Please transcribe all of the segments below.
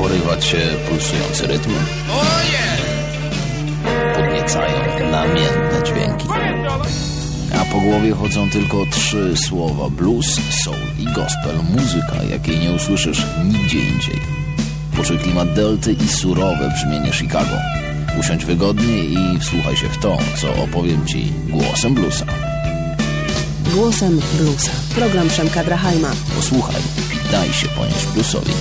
porywać się pulsujący rytm. Podniecają namiętne dźwięki. A po głowie chodzą tylko 3 słowa: blues, soul i gospel. Muzyka, jakiej nie usłyszysz nigdzie indziej. Poczuj klimat delty i surowe brzmienie Chicago. Usiądź wygodnie i wsłuchaj się w to, co opowiem Ci głosem bluesa. Głosem bluesa. Program Przemka Drachajma. Posłuchaj i daj się ponieść bluesowi.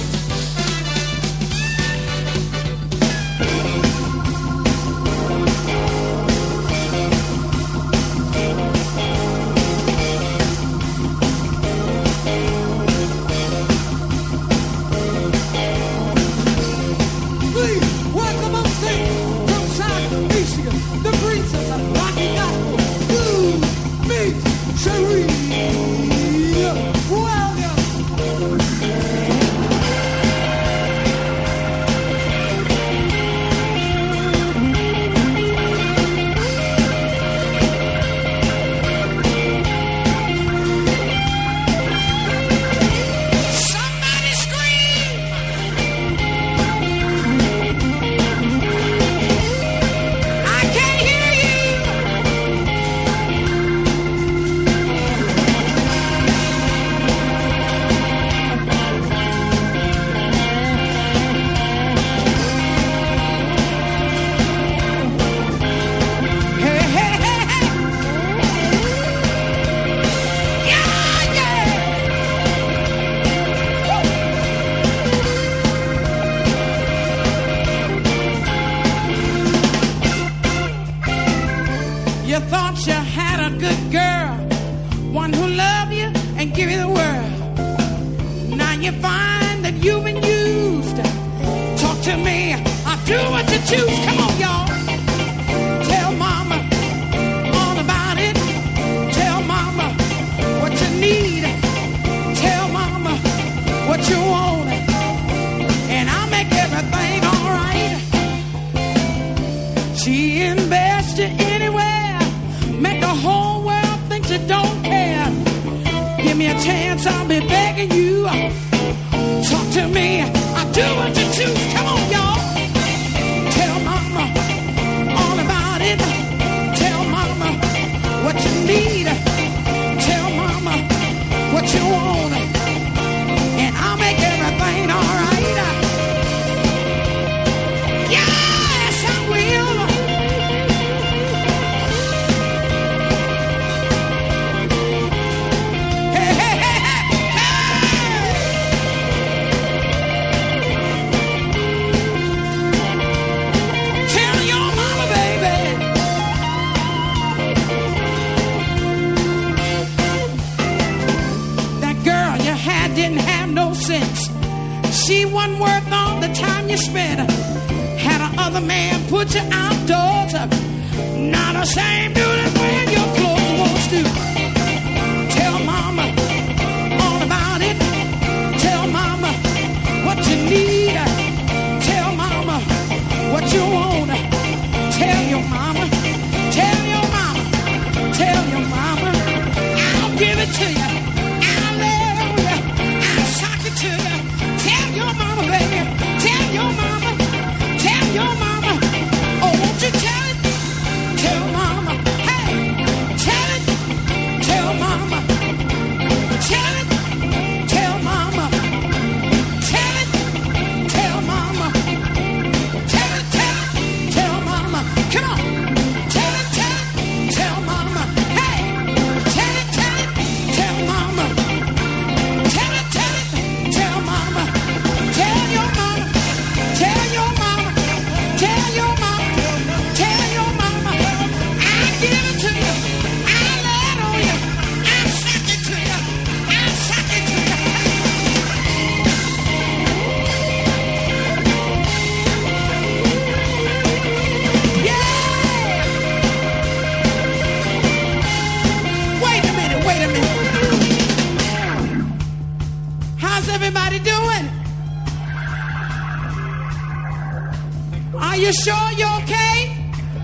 You sure you're okay?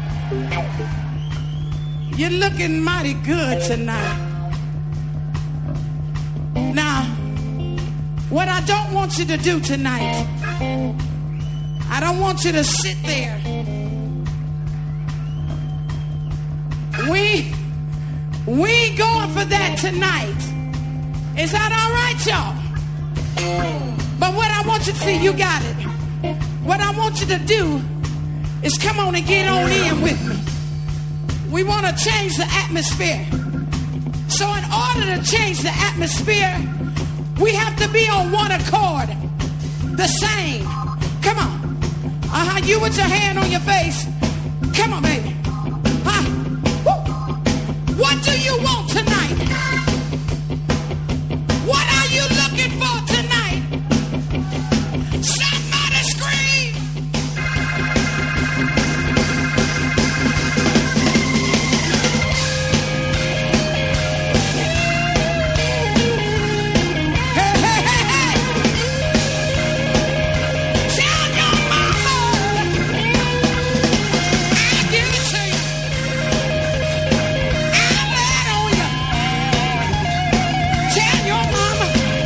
You're looking mighty good tonight. Now, what I don't want you to do tonight I don't want you to sit there. We ain't going for that tonight. Is that all right, y'all? But what I want you to see, you got it. What I want you to do is come on and get on in with me. We want to change the atmosphere. So in order to change the atmosphere, we have to be on one accord. The same. Come on. You with your hand on your face. Come on, baby. Woo. What do you want tonight? What are you looking for tonight? Somebody scream. Hey, hey, hey, hey. Tell your mama I'll give it to you. I'll lay it on you. Tell your mama.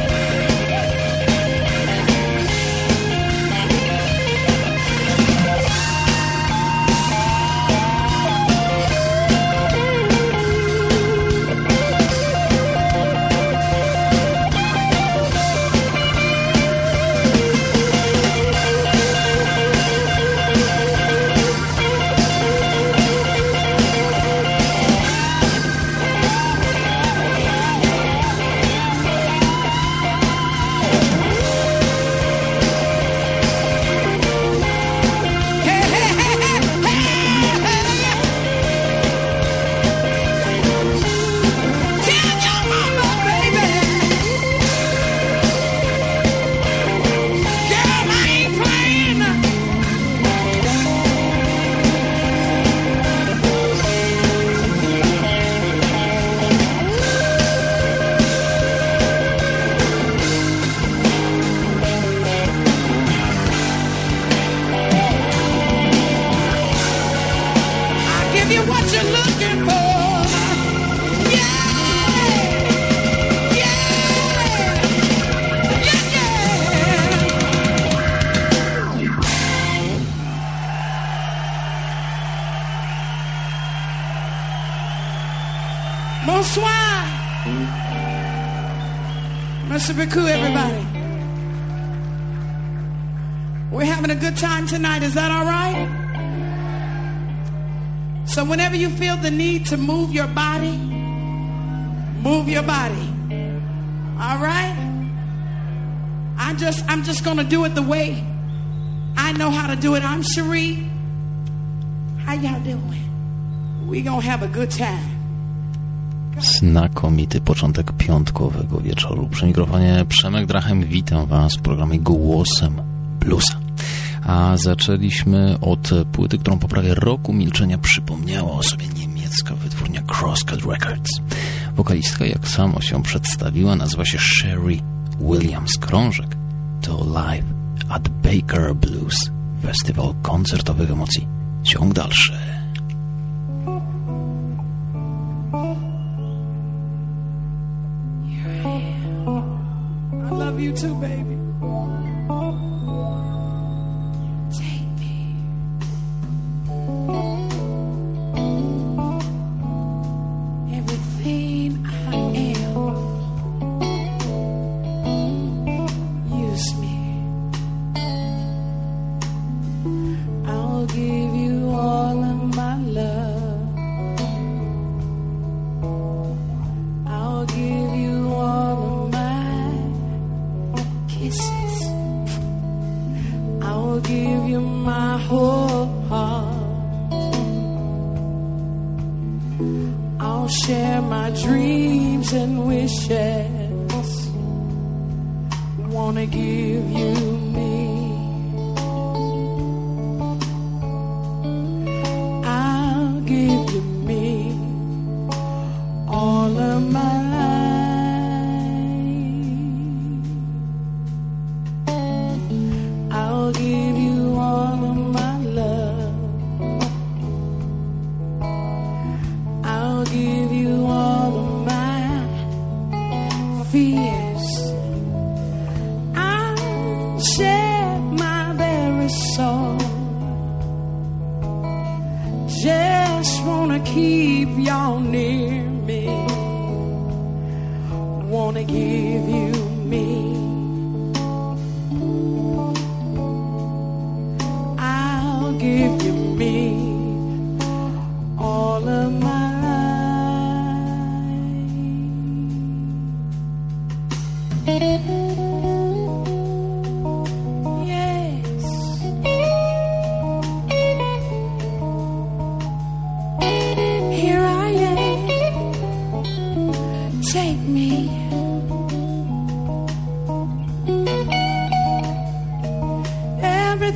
Hey, hey, hey, hey, hey, hey. Tell your mama, baby. Girl, I ain't playing. I'll give you what you're looking for. Yeah, yeah, yeah, yeah. Bonsoir. Merci beaucoup, everybody. We're having a good time tonight. Is that all right? So whenever you feel the need to move your body, move your body. All right? I'm just going to do it the way I know how to do it. I'm Cherie. How y'all doing? We going to have a good time. Znakomity początek piątkowego wieczoru. Przy mikrofonie Przemek Drachem. Witam Was w programie Głosem Bluesa. A zaczęliśmy od płyty, którą po prawie roku milczenia przypomniała o sobie niemiecka wytwórnia Crosscut Records. Wokalistka, jak samo się przedstawiła, nazywa się Sherry Williams. Krążek to Live at Baker Blues, festiwal koncertowych emocji. Ciąg dalszy. I love you too, baby. Take me. Everything I am. Use me. I'll give you all of my love. I'll give you all of my kisses. I'll give you my whole heart. I'll share my dreams and wishes. Wanna give you me. I'll give you me. All of my life. I'll give you all of my love. I'll give you all of my fears. I'll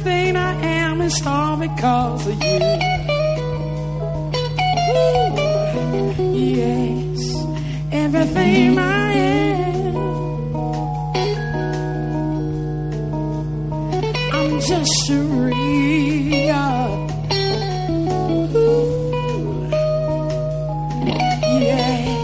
Everything I am is all because of you. Ooh, yes, everything I am, I'm just a real. Ooh, yes.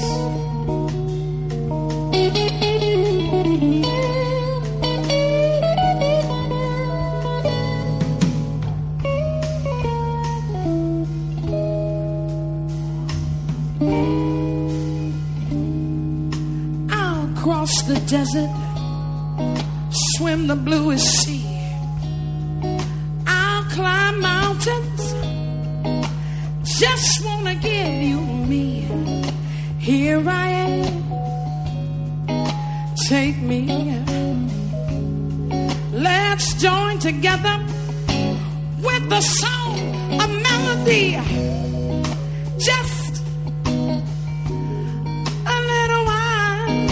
The desert, swim the bluest sea. I'll climb mountains, just wanna give you me. Here I am, take me. Let's join together with the song, a melody. Just a little while.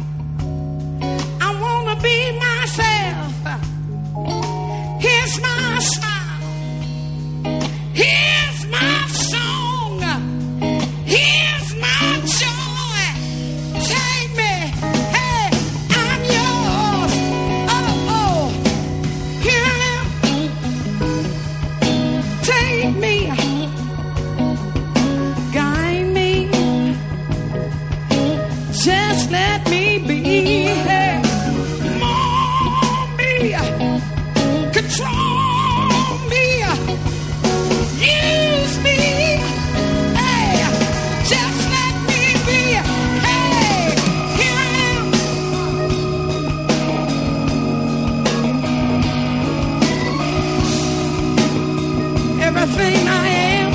Be myself. Here's my smile. Here's my song. Here's my joy. Take me. Hey, I'm yours. Oh, oh. Here I am. Take me. Guide me. Just let me be. Hey. Control me, use me, hey, just let me be, hey, here I am. Everything I am,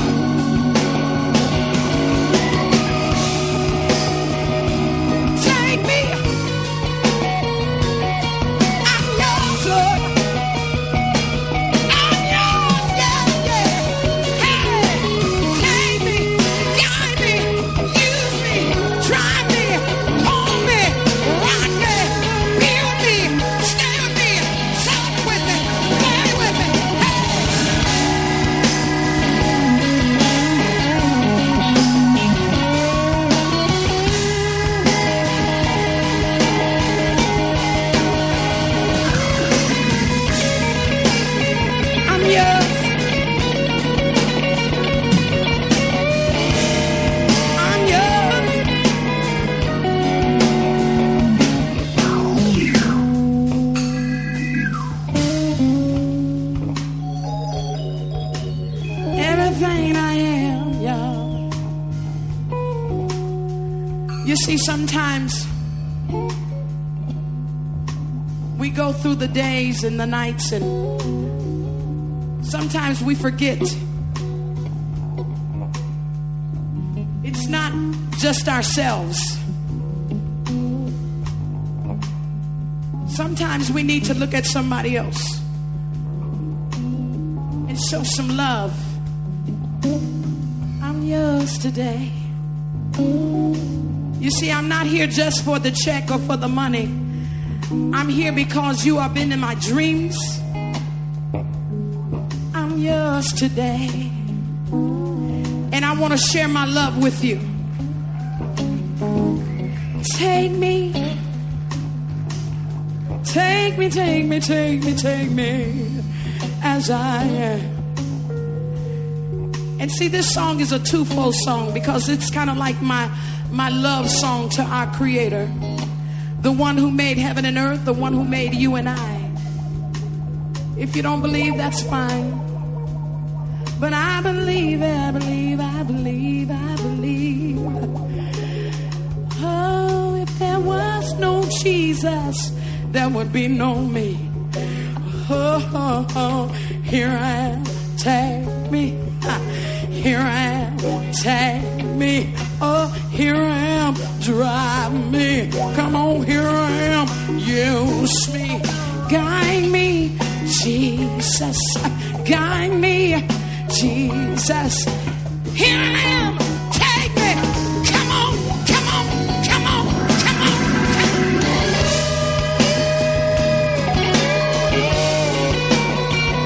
take me, I'm yours, Lord. See, sometimes we go through the days and the nights, and sometimes we forget. It's not just ourselves. Sometimes we need to look at somebody else and show some love. I'm yours today. You see, I'm not here just for the check or for the money. I'm here because you have been in my dreams. I'm yours today. And I want to share my love with you. Take me. Take me, take me, take me, take me as I am. And see, this song is a twofold song because it's kind of like my love song to our Creator, the one who made heaven and earth, the one who made you and I. If you don't believe, that's fine. But I believe, I believe, I believe, I believe. Oh, if there was no Jesus, there would be no me. Oh, oh, oh. Here I am, take me. Here I am, take me. Oh, here I am, drive me. Come on, here I am, use me. Guide me, Jesus. Guide me, Jesus. Here I am, take me. Come on, come on, come on, come on, come on.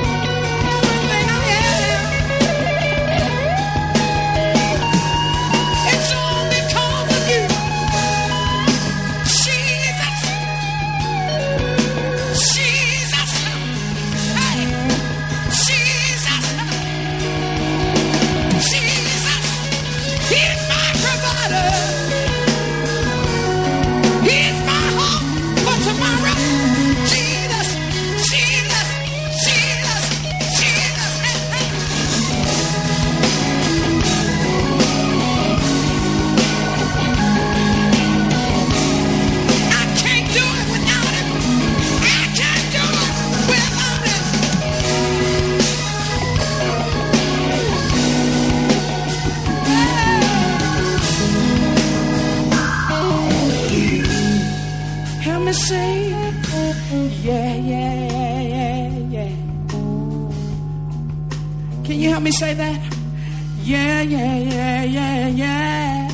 help me say that? Yeah, yeah, yeah, yeah, yeah.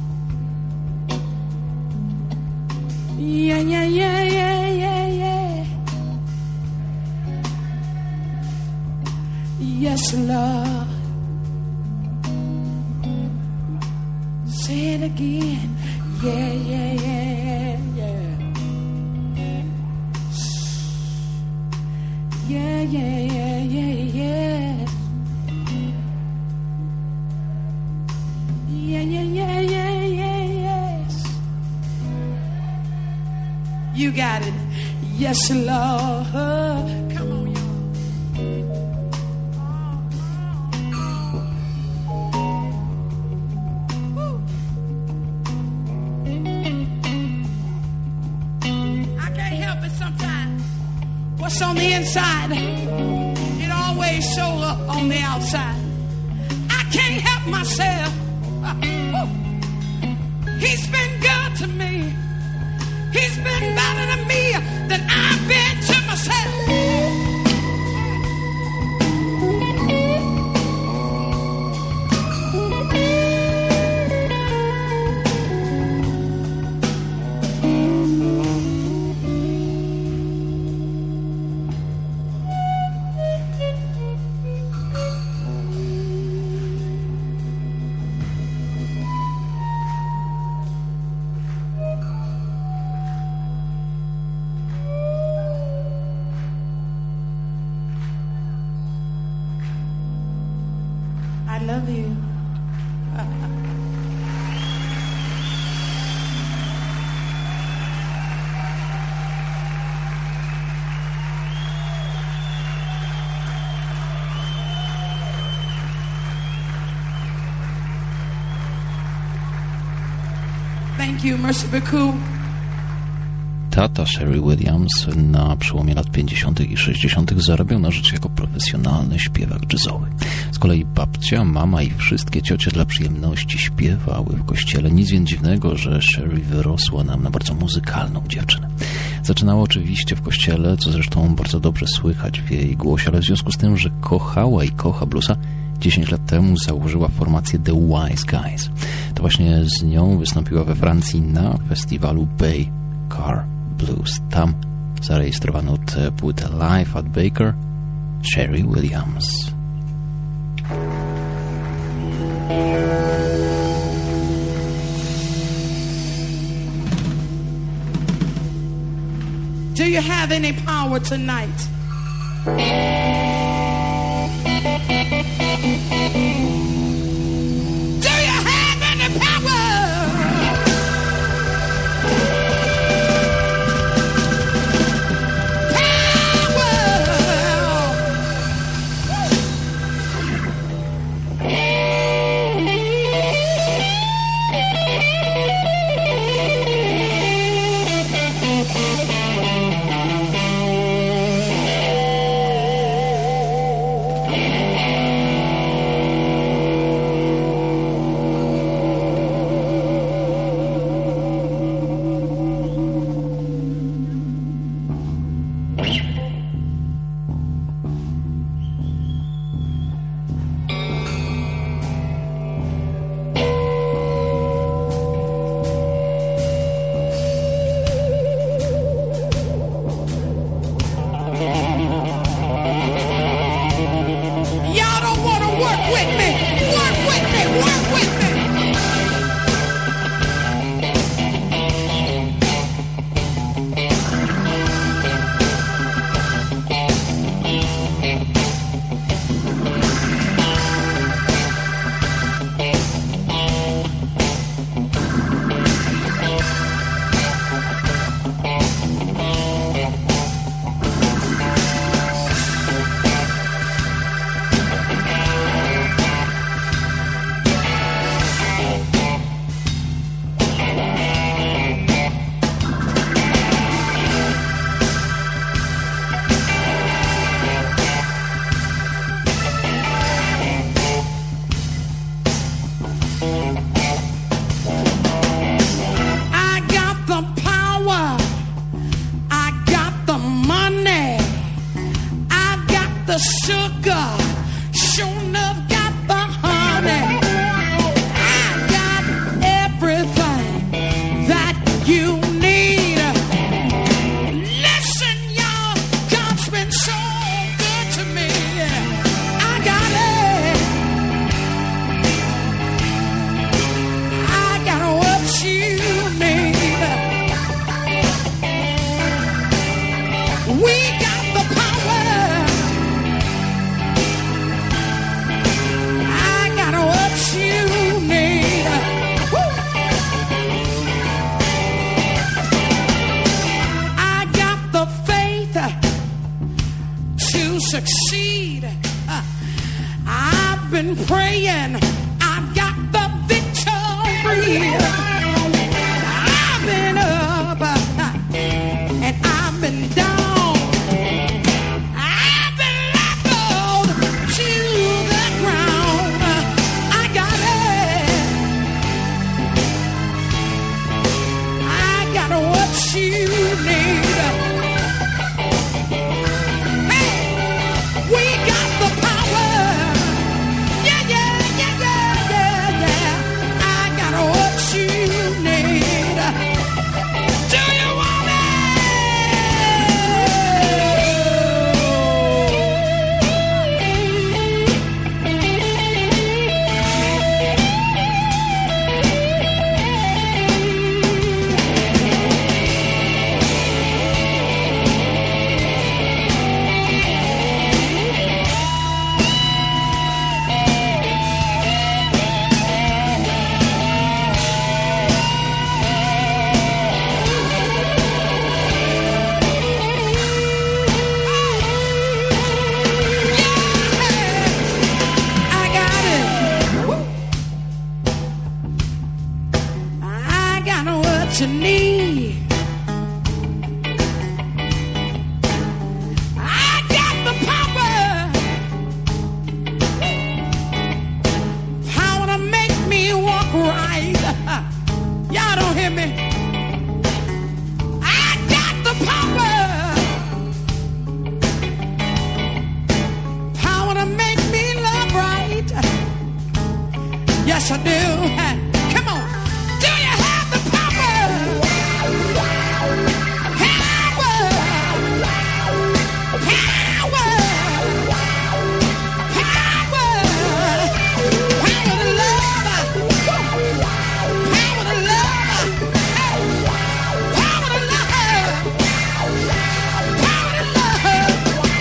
Yeah, yeah, yeah, yeah, yeah, yeah. Yes, Lord. Say it again. Yeah, yeah, yeah, yeah. Yeah, yeah, yeah, yeah, yeah. Yeah, yeah, yeah, yeah, yeah, yes. You got it. Yes, Lord. Come on, y'all. I can't help it sometimes. What's on the inside, it always shows up on the outside. I can't help myself. He's been good to me. He's been better to me than I've been to myself. I love you. Thank you, merci beaucoup. Tata Sherry Williams na przełomie lat 50. i 60. zarabiał na życie jako profesjonalny śpiewak jazzowy. Z kolei babcia, mama i wszystkie ciocie dla przyjemności śpiewały w kościele. Nic więc dziwnego, że Sherry wyrosła nam na bardzo muzykalną dziewczynę. Zaczynała oczywiście w kościele, co zresztą bardzo dobrze słychać w jej głosie, ale w związku z tym, że kochała i kocha bluesa, 10 lat temu założyła formację The Wise Guys. To właśnie z nią wystąpiła we Francji na festiwalu Baker Blues. Tam zarejestrowano tę płytę Live at Baker Sherry Williams. Do you have any power tonight? Do you have any power? Sugar, sure enough, to succeed. I've been praying, I've got the victory. I've been up and I've been down. I've been leveled to the ground. I got it. I got what you need. Yes, I do. Come on. Do you have the power? Power. Power. Power. Power to love. Power to love. Power to love. Power to love.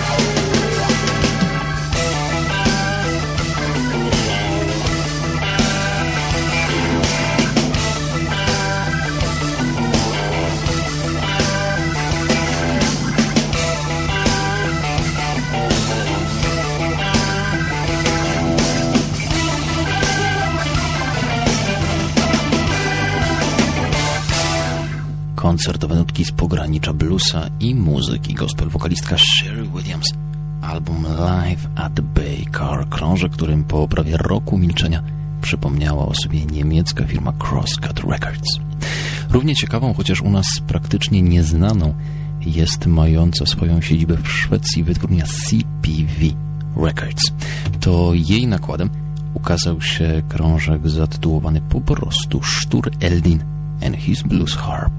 Koncertowe nutki z pogranicza bluesa i muzyki gospel. Wokalistka Sherry Williams. Album Live at the Bay-Car, krążek, którym po prawie roku milczenia przypomniała o sobie niemiecka firma Crosscut Records. Równie ciekawą, chociaż u nas praktycznie nieznaną, jest mająca swoją siedzibę w Szwecji wytwórnia CPV Records. To jej nakładem ukazał się krążek zatytułowany po prostu Stur Eldin and His Blues Harp.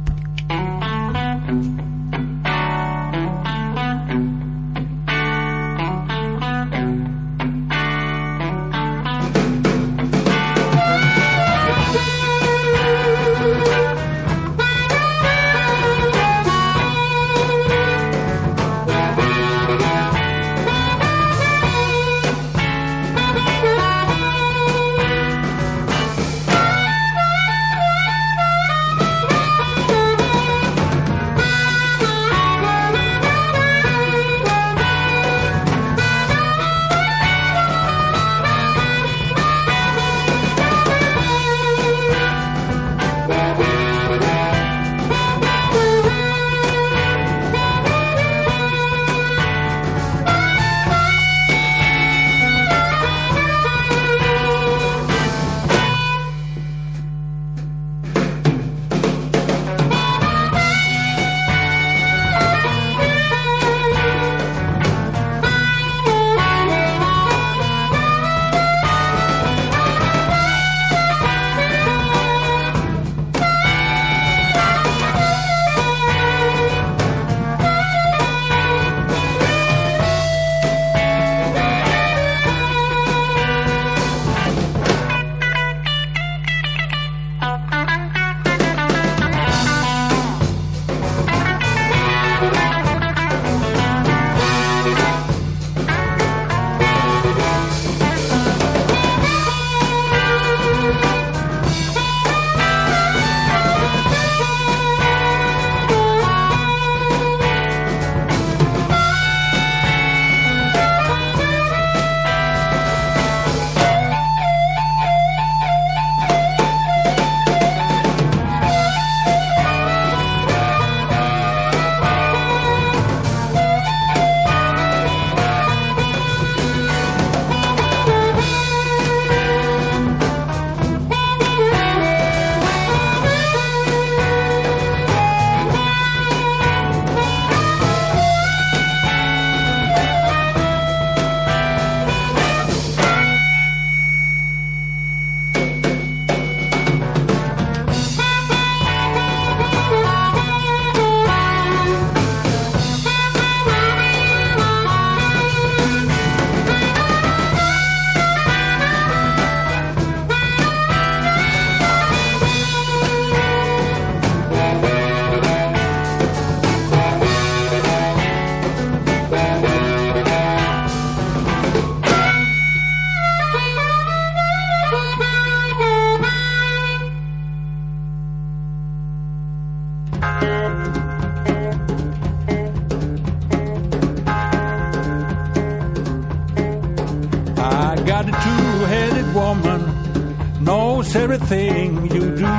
got a two-headed woman, knows everything you do.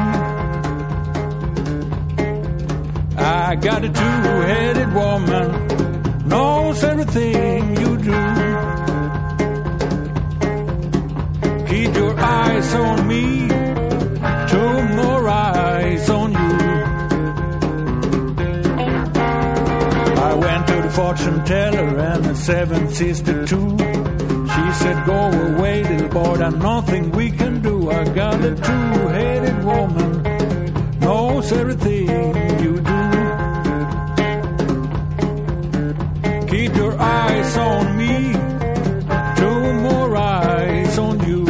I got a two-headed woman, knows everything you do. Keep your eyes on me, two more eyes on you. I went to the fortune teller and the 7 sister too. She said, go away, little boy, there's nothing we can do. I got a two-headed woman, knows everything you do. Keep your eyes on me, two more eyes on you.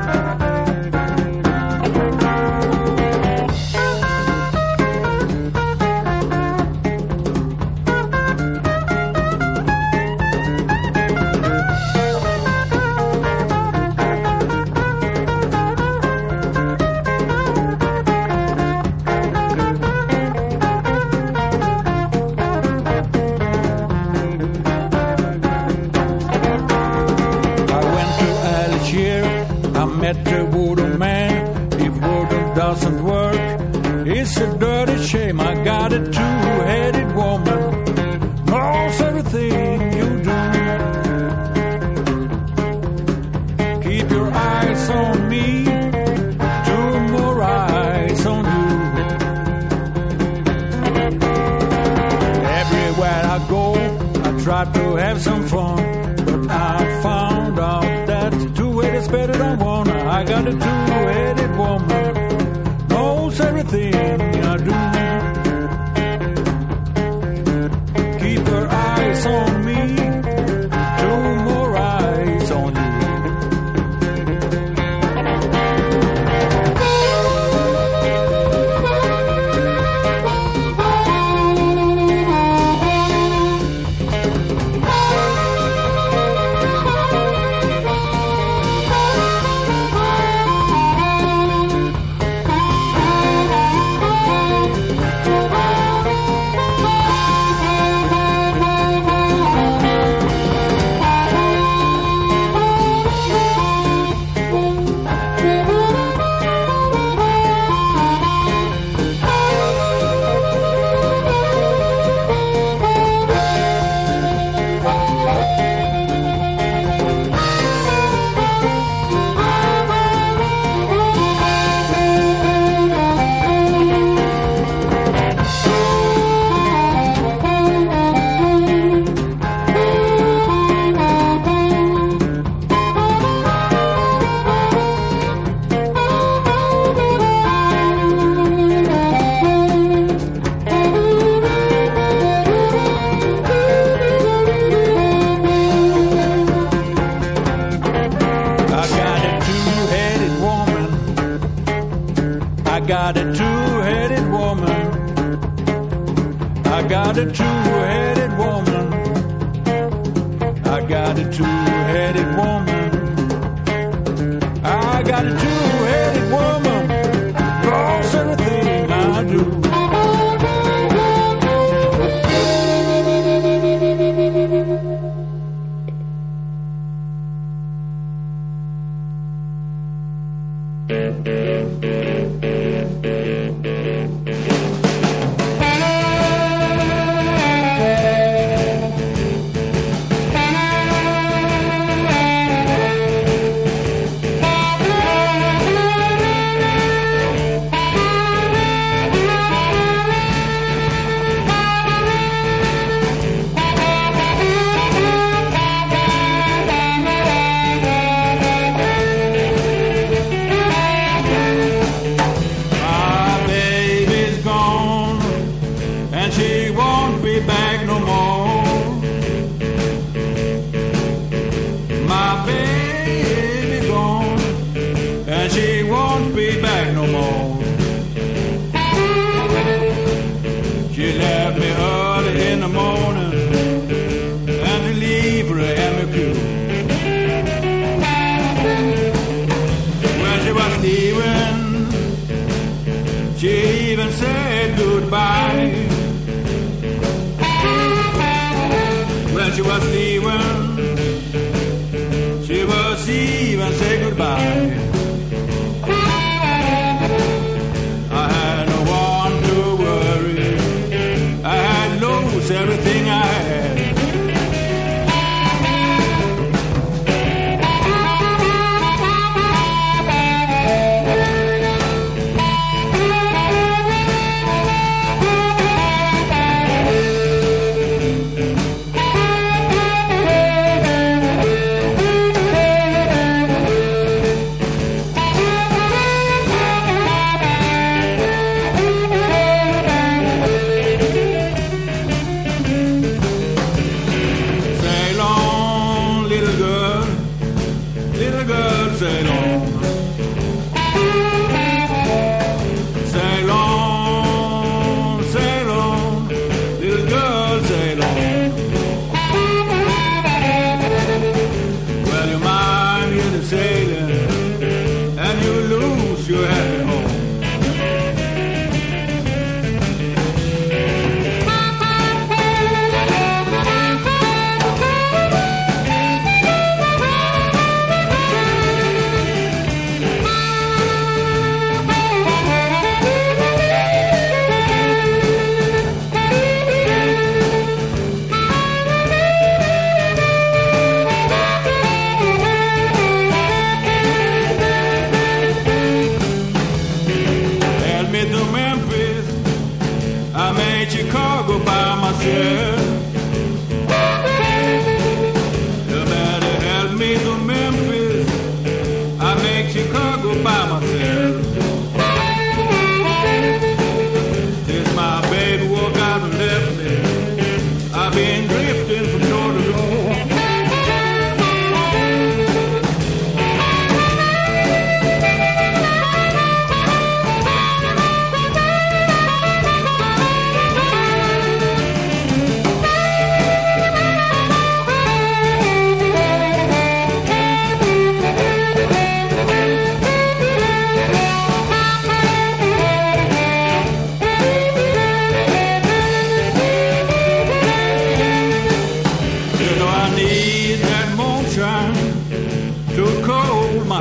Met a wooden man, if wooden doesn't work, it's a dirty shame. I got a two-headed woman, knows everything you do. Keep your eyes on me, two more eyes on you. Everywhere I go, I try to have some fun, but I found out that two-headed is better than one. I got a two-headed woman, knows everything I do. Keep her eyes on me, two more eyes on you. I got a two-headed woman. I got a two-headed woman. I got a two-headed woman. I got a two-headed woman. Knows everything I do.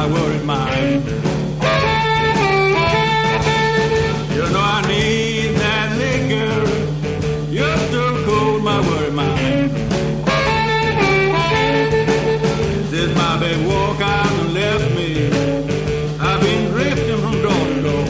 my worried mind. You know I need that liquor. You're still cold, my worried mind. Since my baby walked out and left me, I've been drifting from door to door.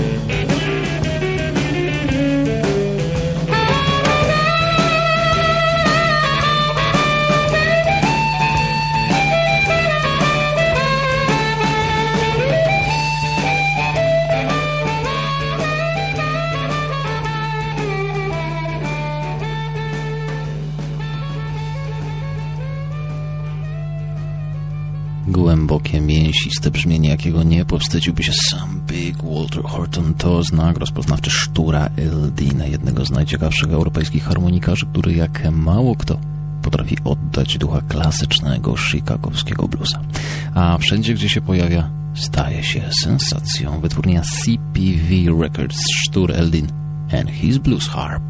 Głębokie, mięsiste brzmienie, jakiego nie powstydziłby się sam Big Walter Horton, to znak rozpoznawczy Sztura Eldina, jednego z najciekawszych europejskich harmonikarzy, który jak mało kto potrafi oddać ducha klasycznego chicagowskiego bluesa. A wszędzie, gdzie się pojawia, staje się sensacją. Wytwórnia CPV Records, Sztur Eldin and his Blues Harp.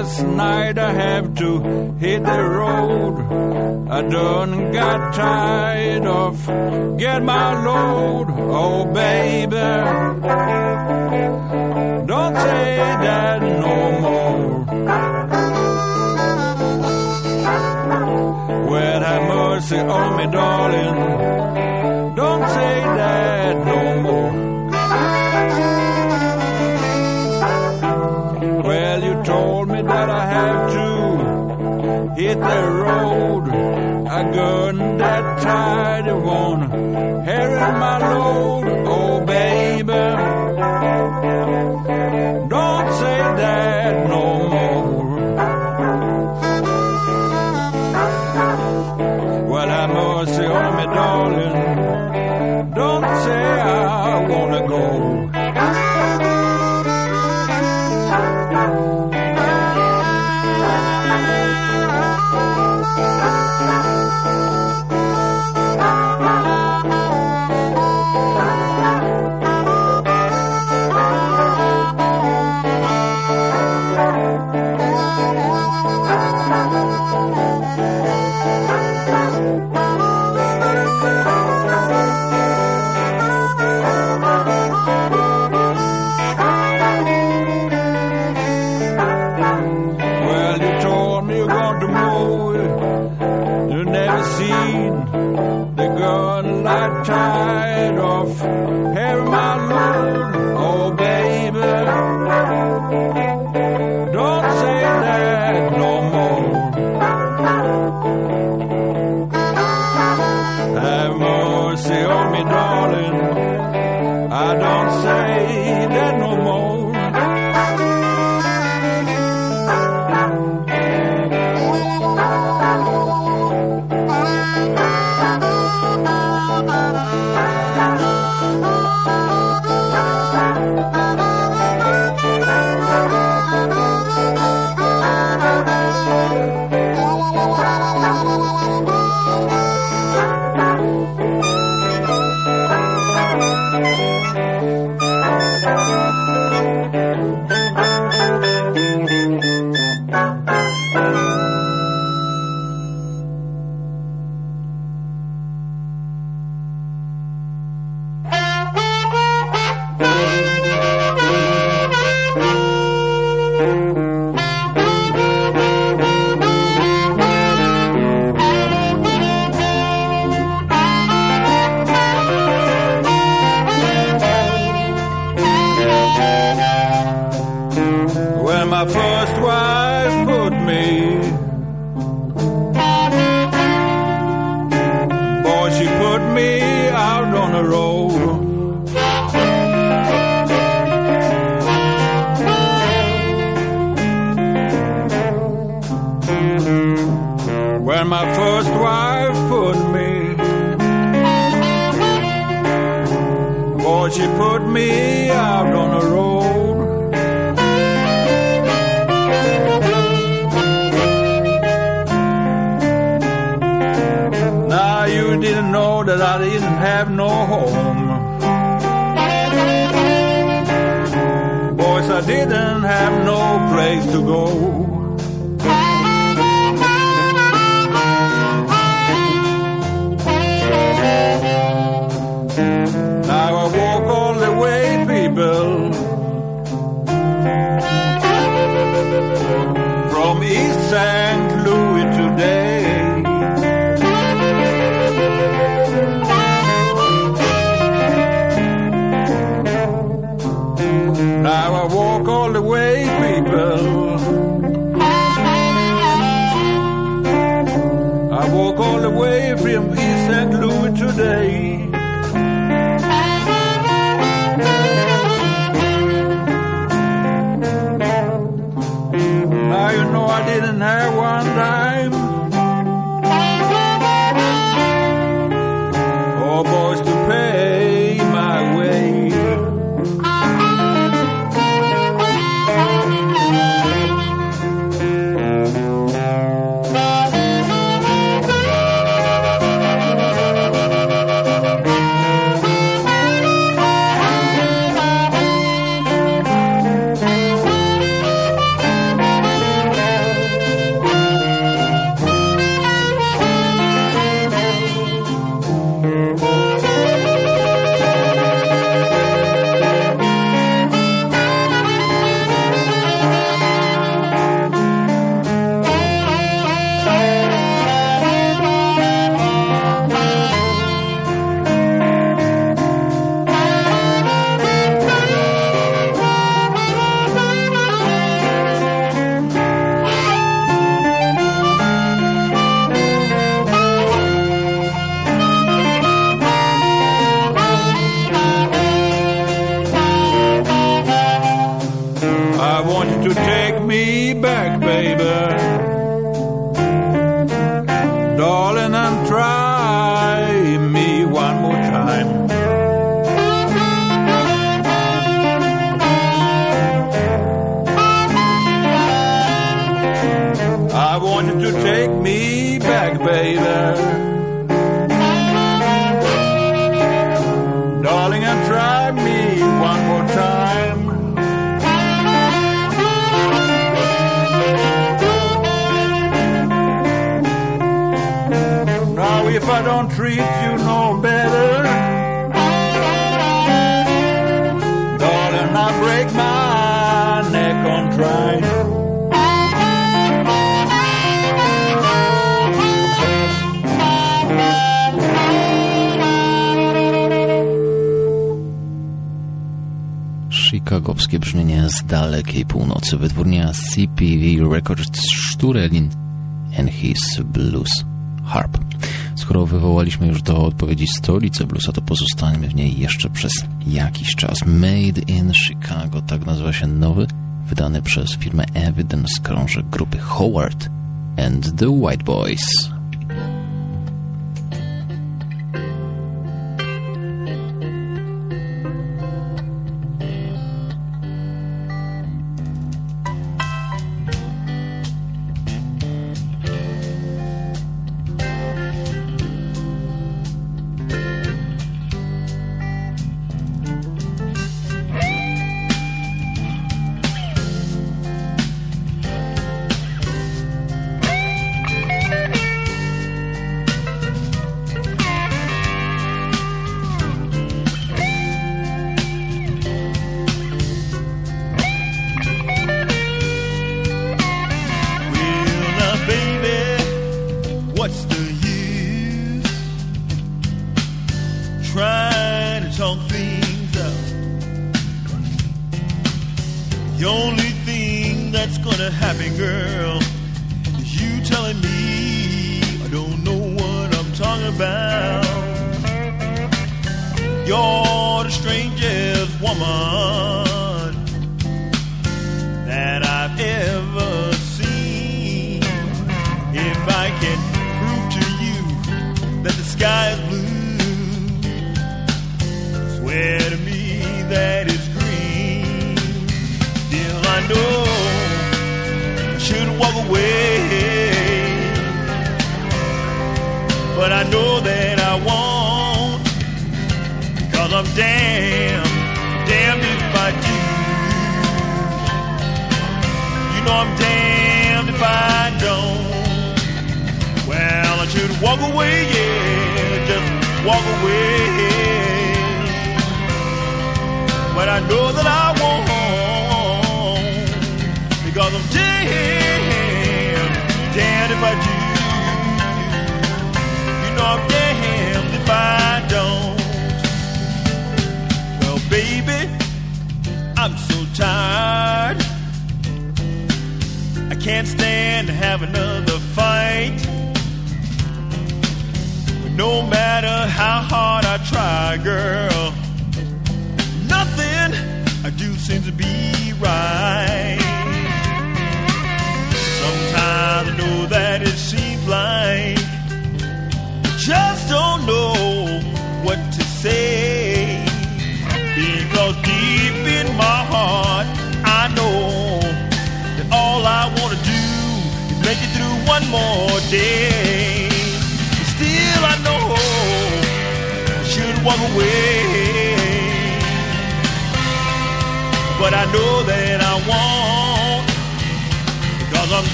last night I have to hit the road. I done got tired of get my load. Oh baby, don't say that no more. Well, have mercy on me, darling. Don't say that no more. Well, you told me that I have to hit the road. I got that tired of wanna carry my load. Oh, baby, don't say that no more. Well, have mercy on me, darling. Don't say I wanna go. Tired of having my load. Oh baby, don't say that no more. Have mercy on me, darling. I don't say that no more. My first wife put me, boy, she put me out on the road. When my first wife put me, boy, she put me out on the road. Didn't know that I didn't have no home. Boys, I didn't have no place to go. Now I walk all the way, people, from East St. Louis today. Now I walk all the way, people. I walk all the way from East St. Louis today. Now you know I didn't have one dime. Oh, boys, to pay my way. me back, baby. Darling, and try me one more time. I want you to take me back, baby. Darling, and try me one more time. Now if I don't treat you no better, darling, I break my neck on trying. Chicagowskie brzmienie z dalekiej północy, wytwórnia CPV Records, Szturelin and his Blues Harp. Skoro wywołaliśmy już do odpowiedzi stolicę bluesa, to pozostańmy w niej jeszcze przez jakiś czas. Made in Chicago, tak nazywa się nowy, wydany przez firmę Evidence krążek grupy Howard and the White Boys.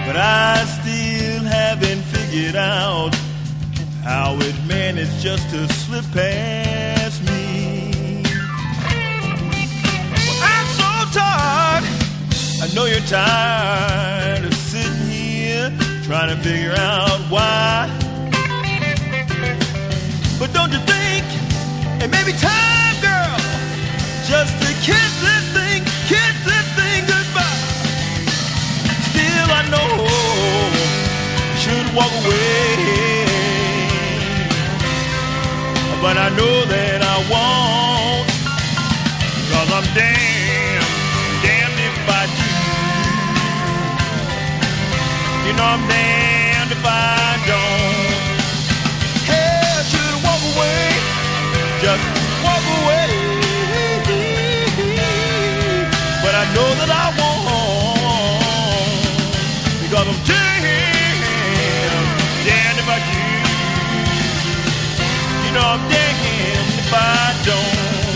but I still haven't figured out how it managed just to slip past me. Well, I'm so tired. I know you're tired of sitting here trying to figure out why. But don't you think it may be time, girl, just to kiss this thing goodbye? Still I know I should walk away, but I know that I won't, 'cause I'm damned if I do. You know I'm damned if I don't. Hey, I should walk away, just walk away, but I know that I won't, because I'm damned if I do. You know I'm damned if I don't.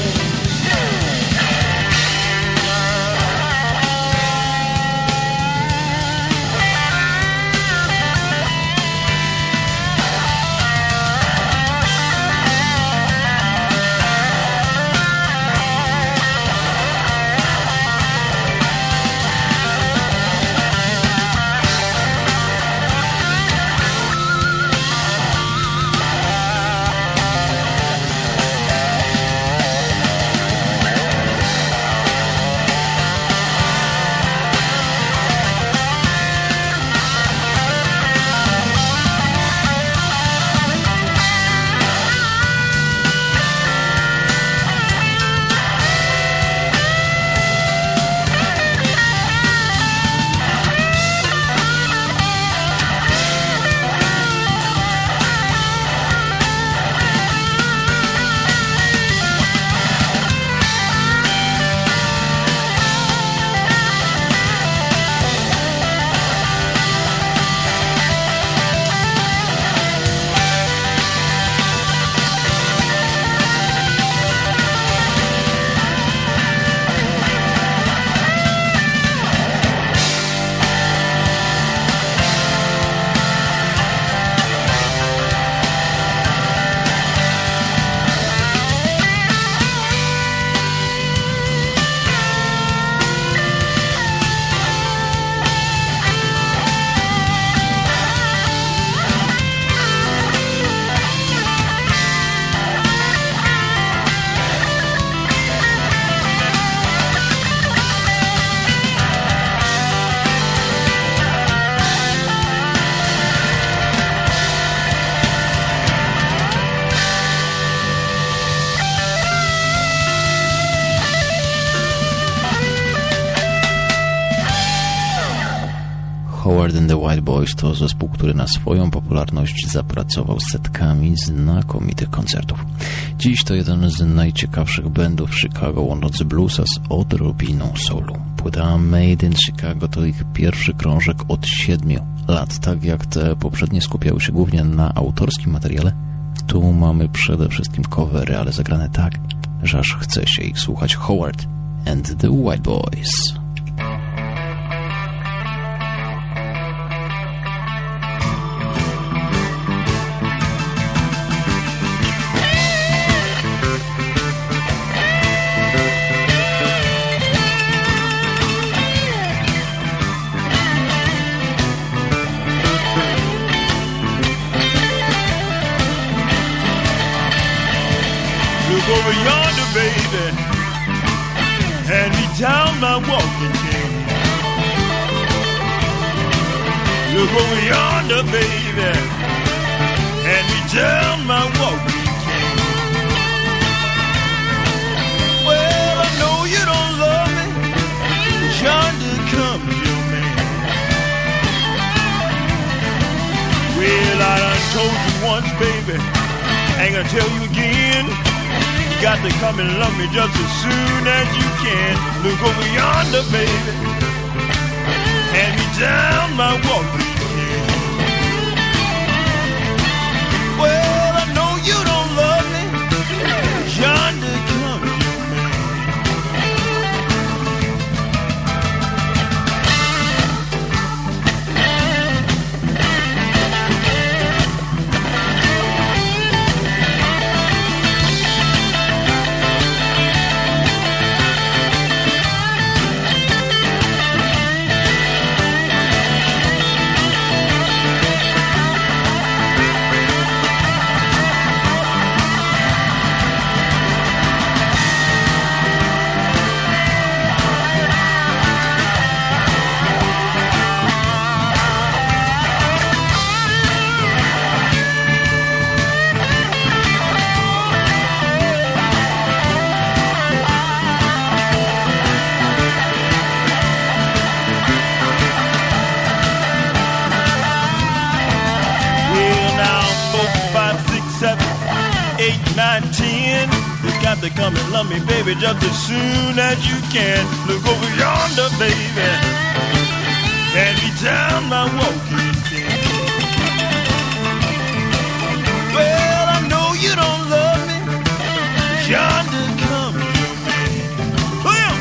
Howard and the Wild Boys to zespół, który na swoją popularność zapracował setkami znakomitych koncertów. Dziś to jeden z najciekawszych bandów Chicago, łączący bluesa z odrobiną soulu. Płyta Made in Chicago to ich pierwszy krążek od 7 lat. Tak jak te poprzednie skupiały się głównie na autorskim materiale, tu mamy przede wszystkim covery, ale zagrane tak, że aż chce się ich słuchać. Howard and the Wild Boys. Over yonder, baby, hand me down my walking cane. Look over yonder, baby, hand me down my walking cane. Well, I know you don't love me, but yonder comes your man. Well, I done told you once, baby, ain't gonna tell you again. You got to come and love me just as soon as you can. Look over yonder, baby, hand me down my walking cane. Well, I know you don't love me, yonder comes your man. 8, 9, 10. You got to come and love me, baby, just as soon as you can. Look over yonder, baby, and be down my walking stick. Well, I know you don't love me, but yonder comes your man. Bam!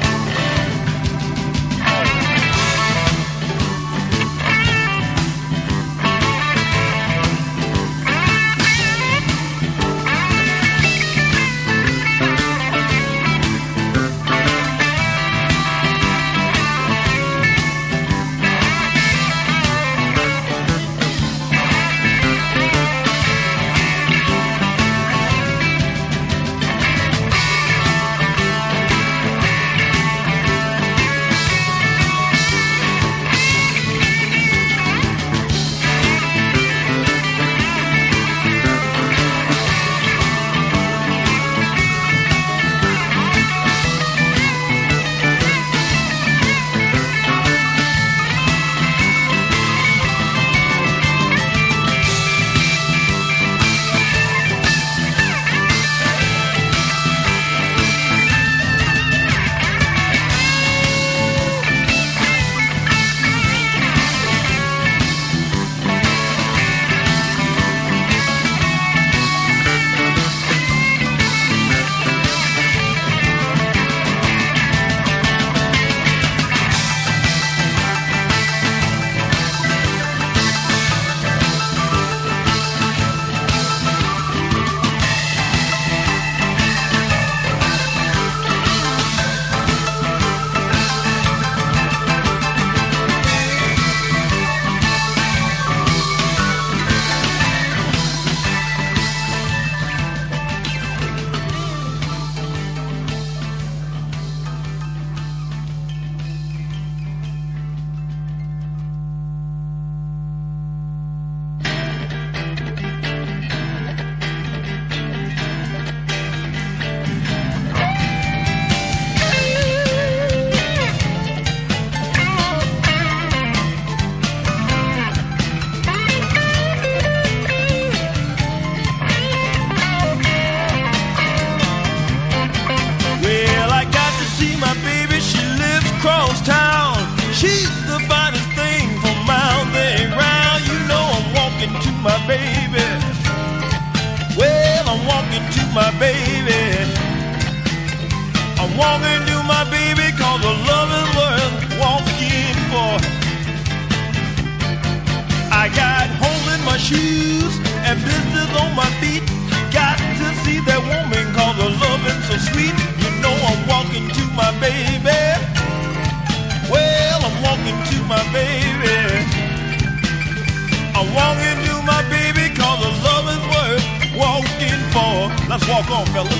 Let's walk on, fellas.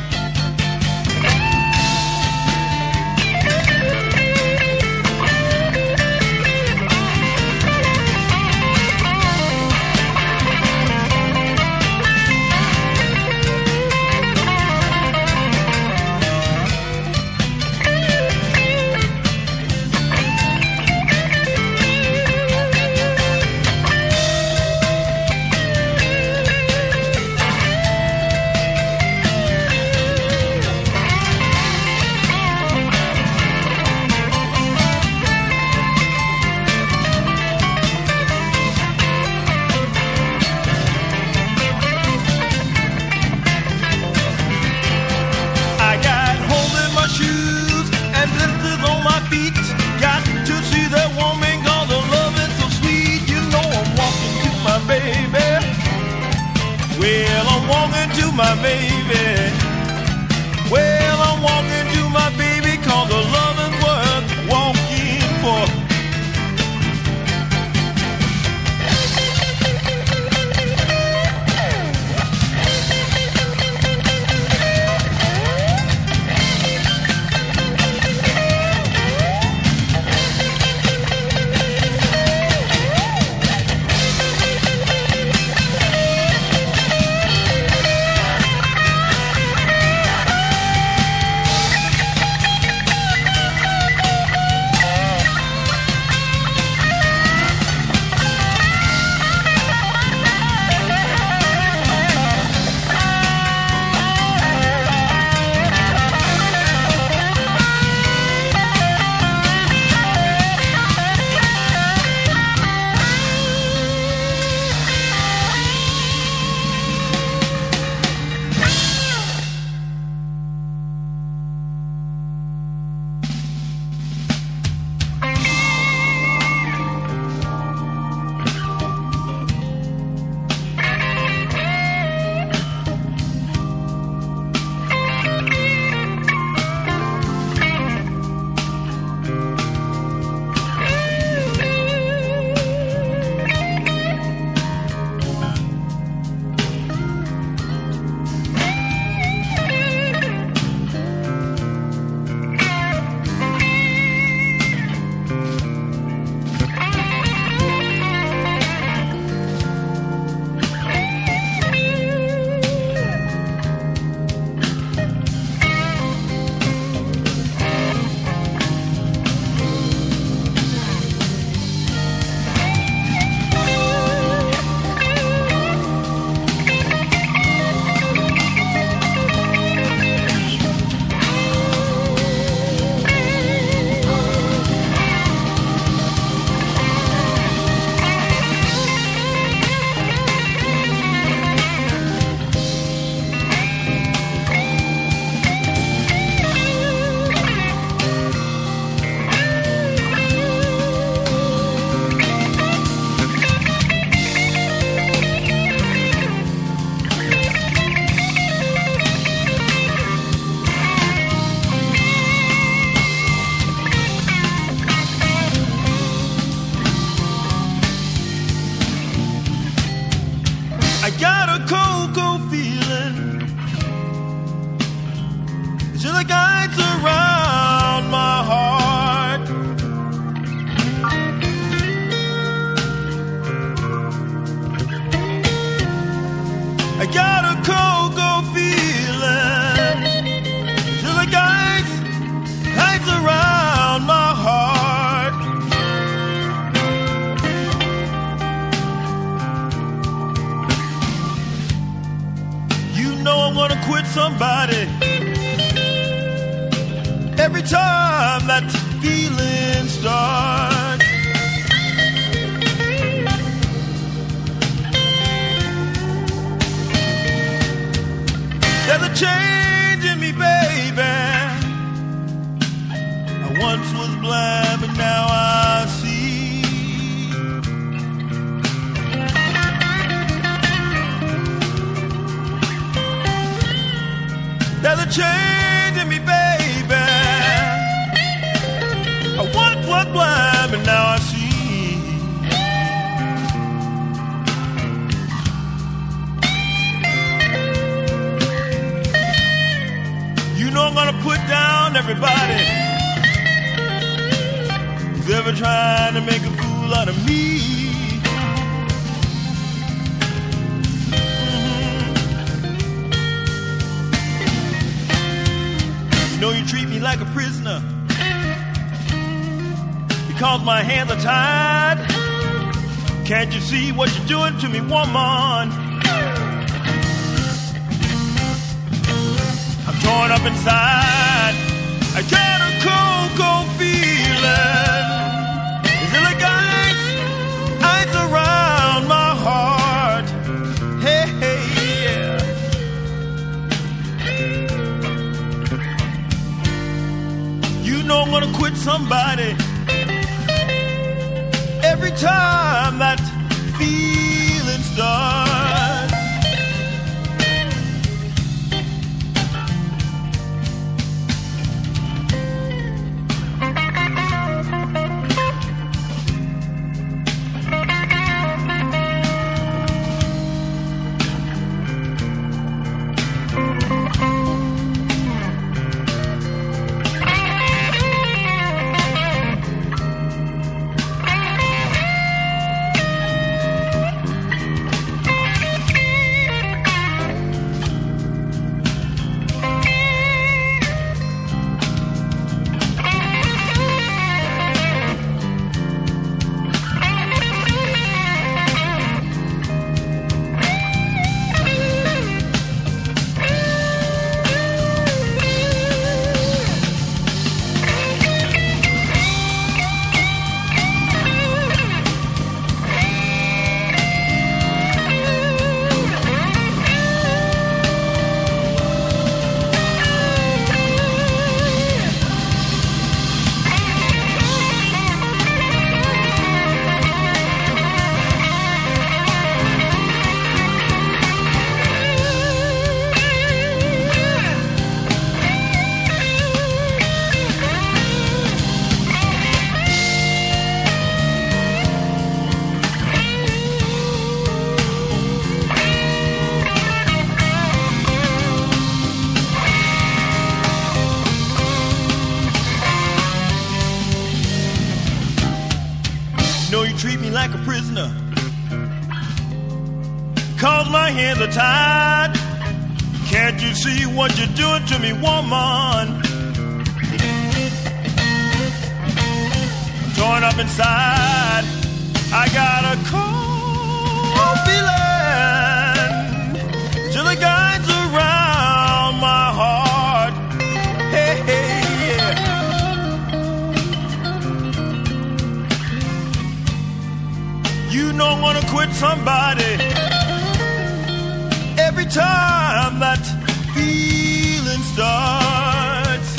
My baby, well, I'm walking to my baby, 'cause the love is worth walking for. quit somebody every time that feeling starts. There's a change in me, baby. I once was blind, but now I see. There's a change in me, baby. I once was blind, but now I see. You know I'm gonna put down everybody who's ever trying to make a fool out of me. You know you treat me like a prisoner because my hands are tied. Can't you see what you're doing to me, woman? I'm torn up inside. I got a cold, cold feeling. There's like ice around my heart. Hey, hey, yeah. You know I'm gonna quit somebody every time that feeling starts. Treat me like a prisoner, 'cause my hands are tied. Can't you see what you're doing to me, woman? I'm torn up inside. I got a cold feeling till the guides around my heart. Hey, hey, yeah. You know I'm gonna quit somebody every time that feeling starts.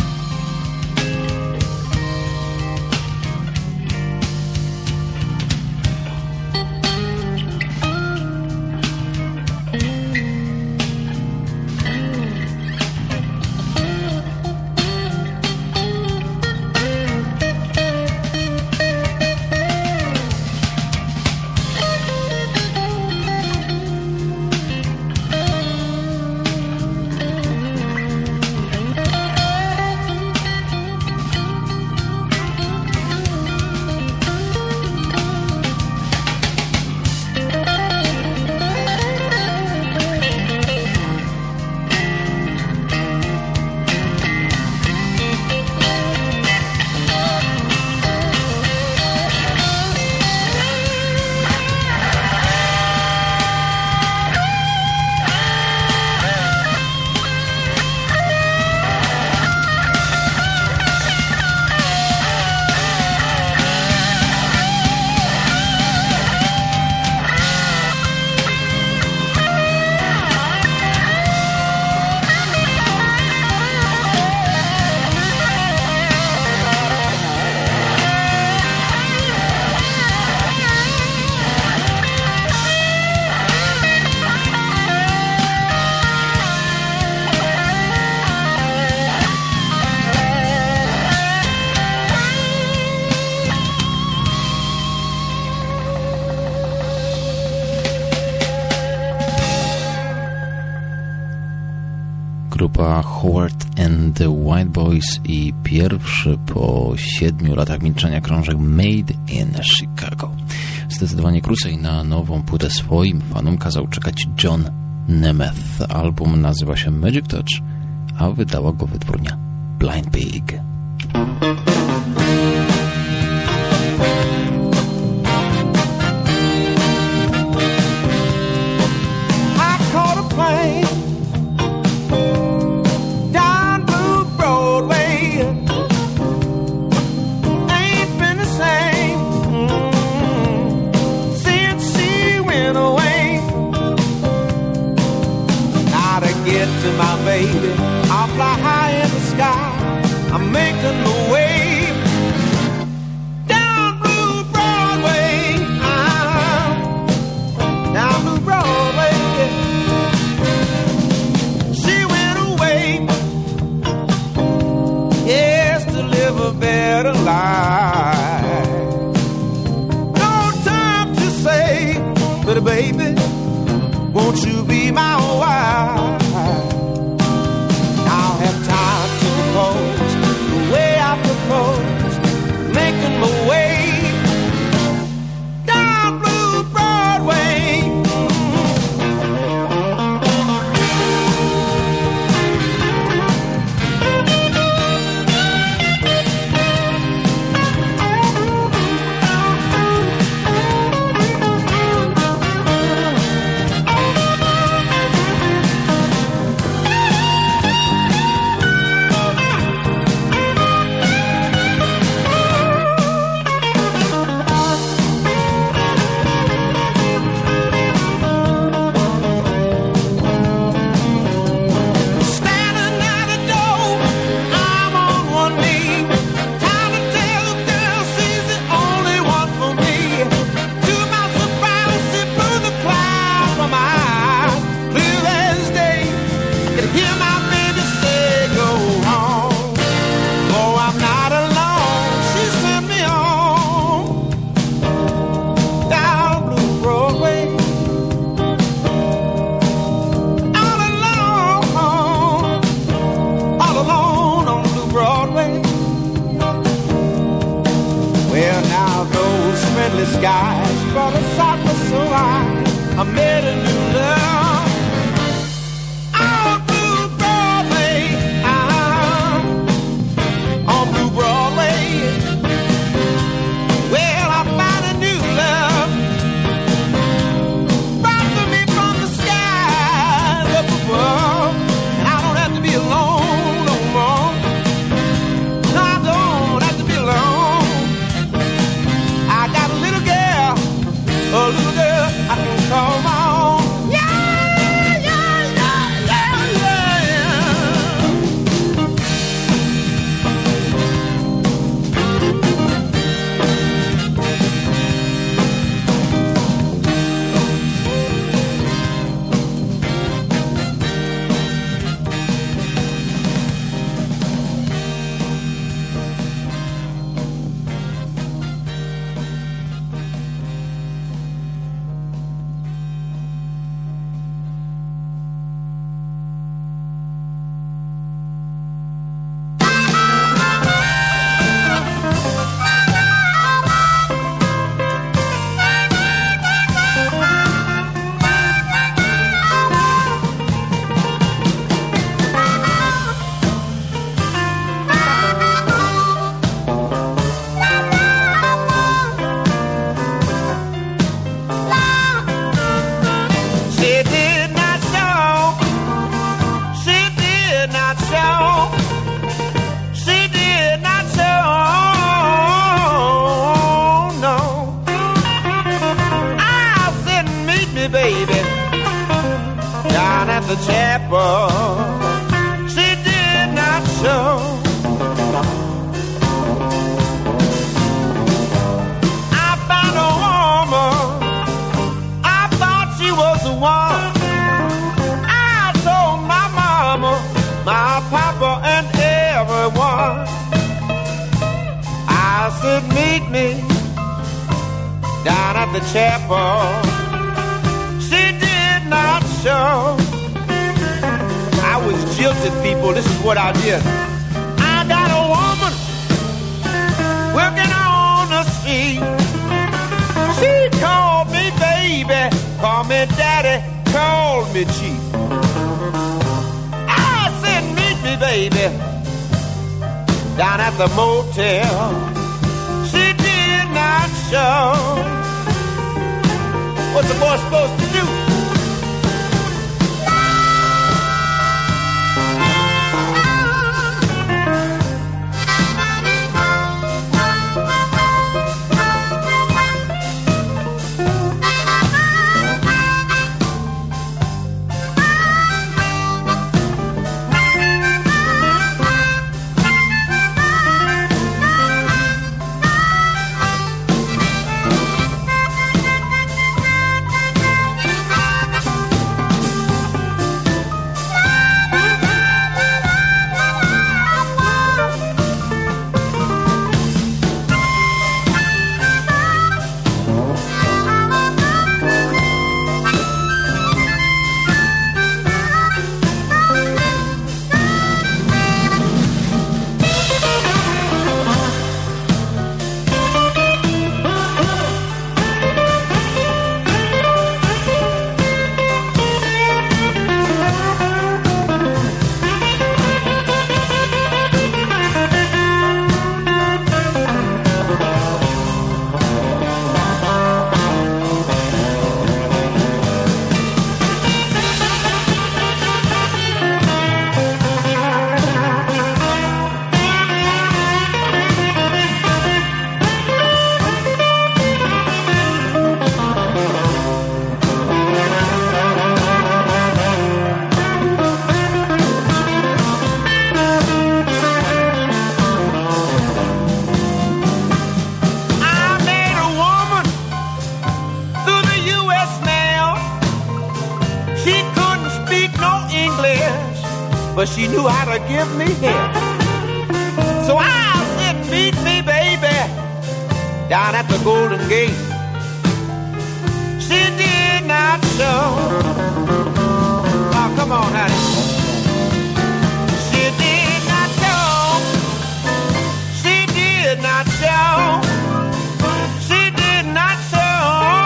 grupa Howard and the White Boys i pierwszy po 7 latach milczenia krążek Made in Chicago. Zdecydowanie krócej na nową płytę swoim fanom kazał czekać John Nemeth. Album nazywa się Magic Touch, a wydała go wytwórnia Blind Pig. My baby, I'll fly high in the sky. I'm making the way down Blue Broadway, down Blue Broadway. She went away, yes, to live a better life. No time to say, but baby, won't you be my wife? The way I propose, making my way down Blue Broadway. Skies brought us out for so high. I made a new love on Blue Broadway, on Blue Broadway. Well, I found a new love brought to me from the skies up above, and I don't have to be alone no more. No, I don't have to be alone. A little girl I can call my own. Yeah, yeah, yeah, yeah, yeah. The chapel, she did not show. I found a woman, I thought she was the one. I told my mama, my papa, and everyone. I said, meet me down at the chapel. She did not show. I was guilty people, this is what I did. I got a woman working on the street. She called me baby, called me daddy, called me chief. I said, meet me, baby, down at the motel. She did not show. What's the boy supposed to do? But she knew how to give me head. So I said, meet me, baby, down at the Golden Gate. She did not show. Oh, come on, honey. She did not show. She did not show. She did not show.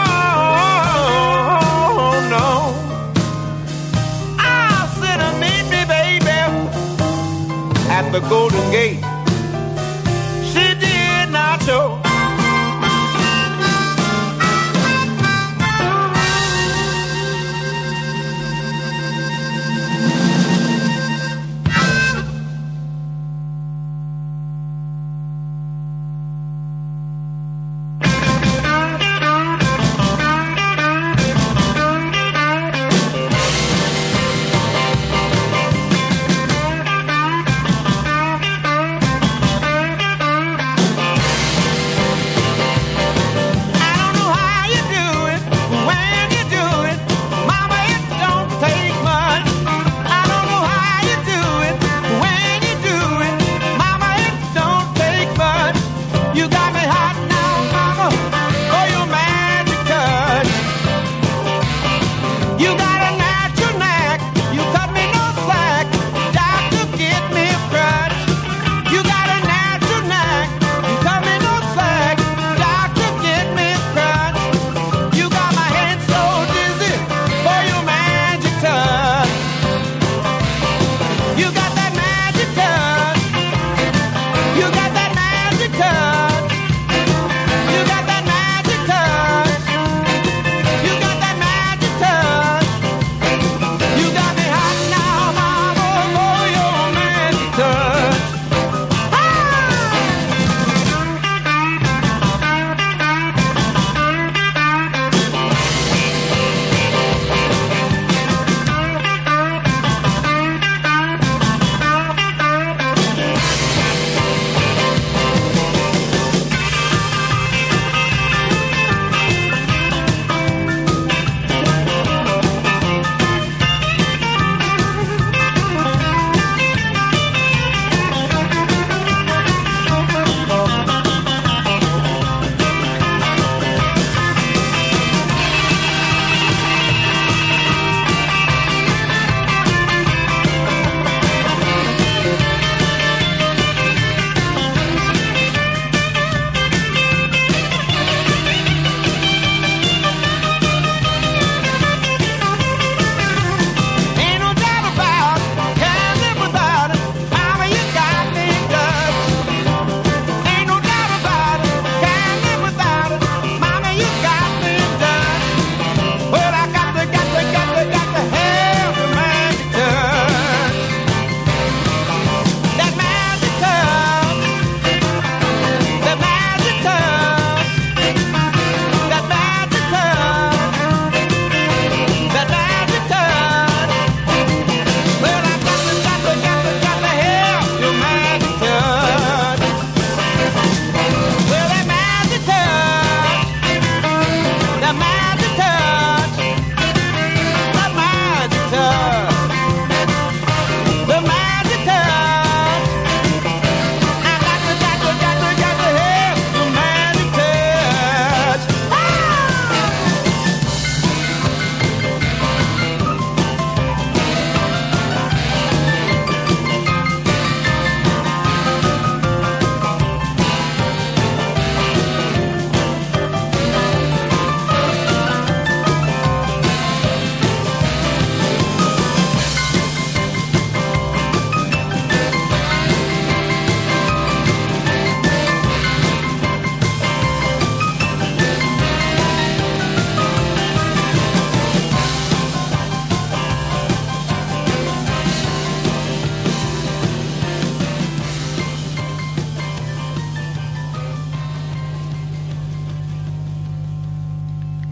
No. The Golden Gate. She did not show.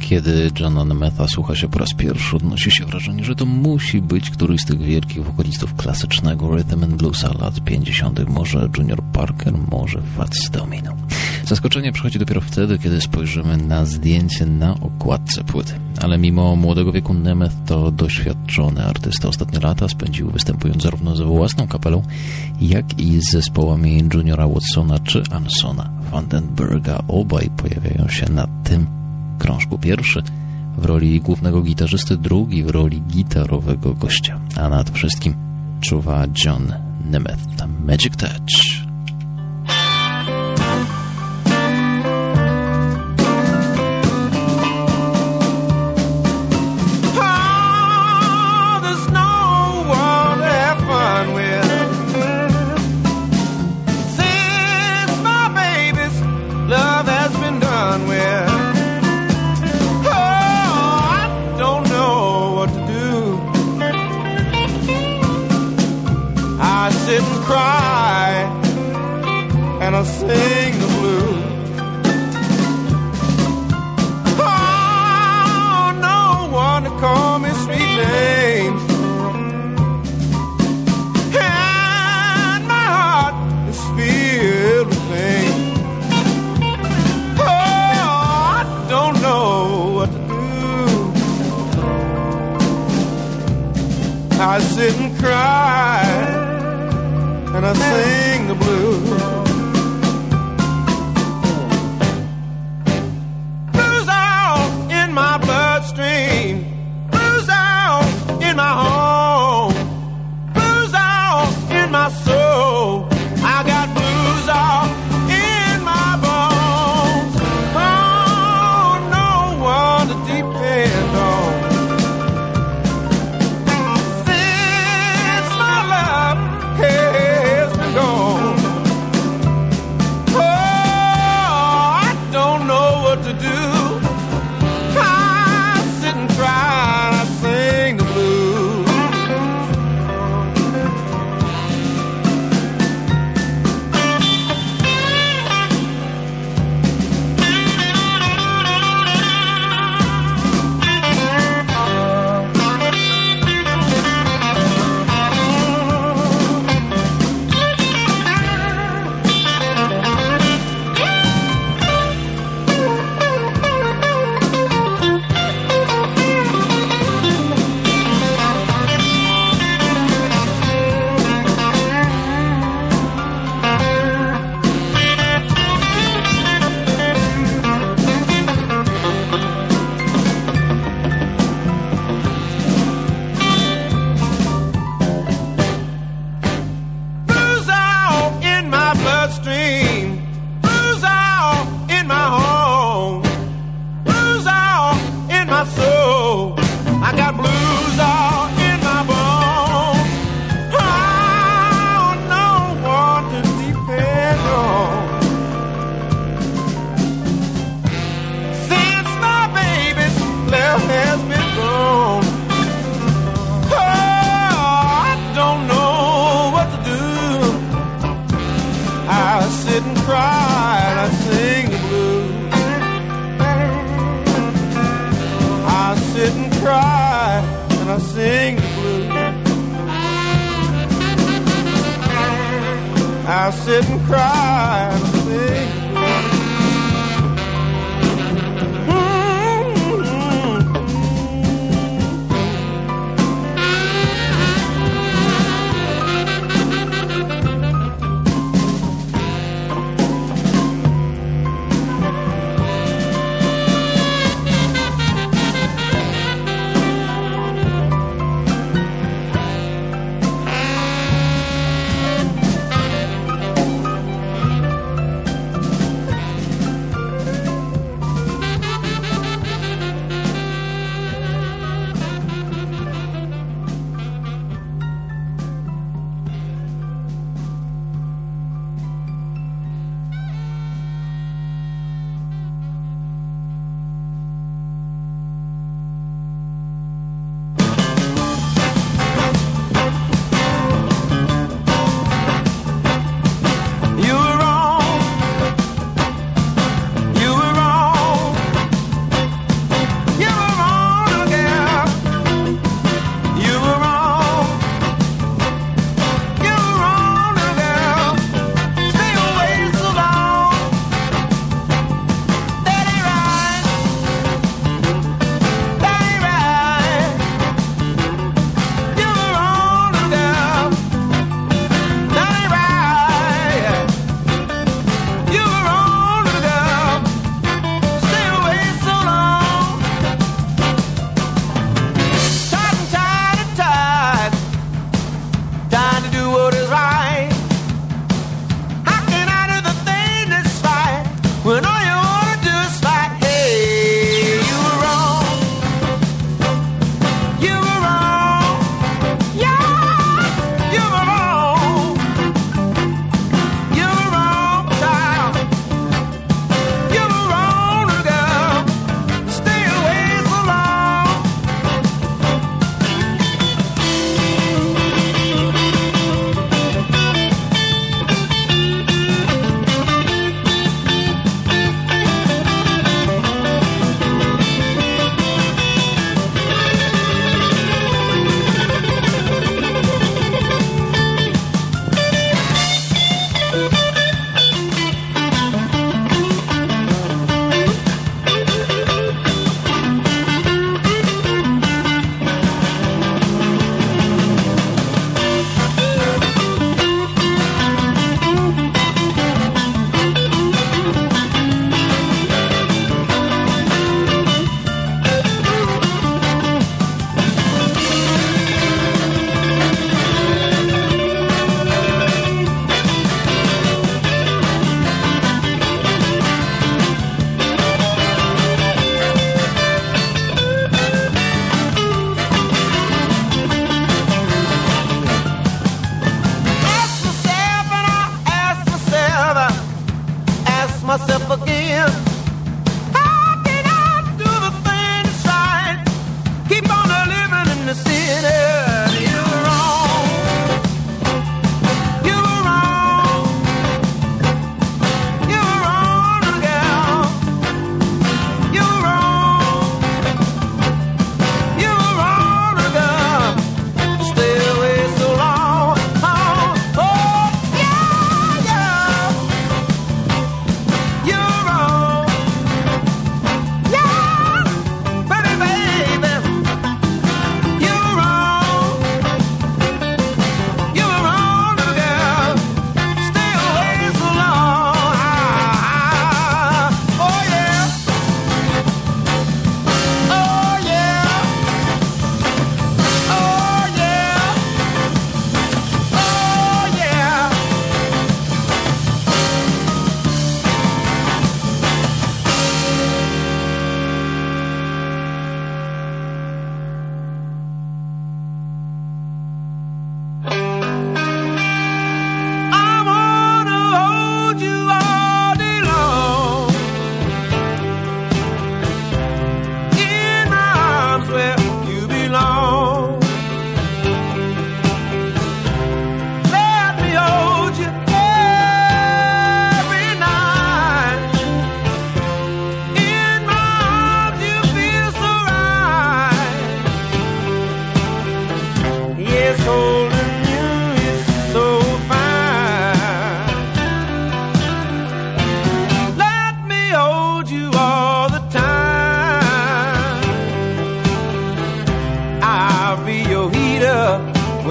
Kiedy Johna Nemetha słucha się po raz pierwszy, odnosi się wrażenie, że to musi być któryś z tych wielkich wokalistów klasycznego rhythm and bluesa lat 50. Może Junior Parker, może Fats Domino. Zaskoczenie przychodzi dopiero wtedy, kiedy spojrzymy na zdjęcie na okładce płyty. Ale mimo młodego wieku Nemeth to doświadczony artysta. Ostatnie lata spędził występując zarówno ze własną kapelą, jak i z zespołami Juniora Watsona czy Ansona Vandenberga. Obaj pojawiają się na tym krążku. Pierwszy w roli głównego gitarzysty, drugi w roli gitarowego gościa. A nad wszystkim czuwa John Nemeth. Magic Touch. I sing the blues. Oh, no one to call me sweet names, and my heart is filled with pain. Oh, I don't know what to do. I sit and cry, and I sing the blues. Blues out in my home, blues out in my soul. I got blues out in my bones. Oh, no one to depend on. Since my love has been gone, oh, I don't know what to do. I sing the blues. I sit and cry and sing.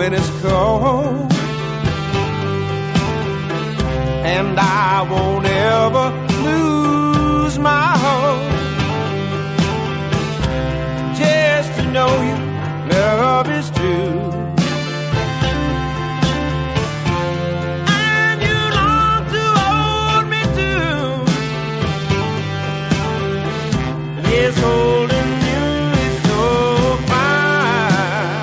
when it's cold, and I won't ever lose my hope. Just to know you, love is true. And you long to hold me too. Yes, holding you is so fine.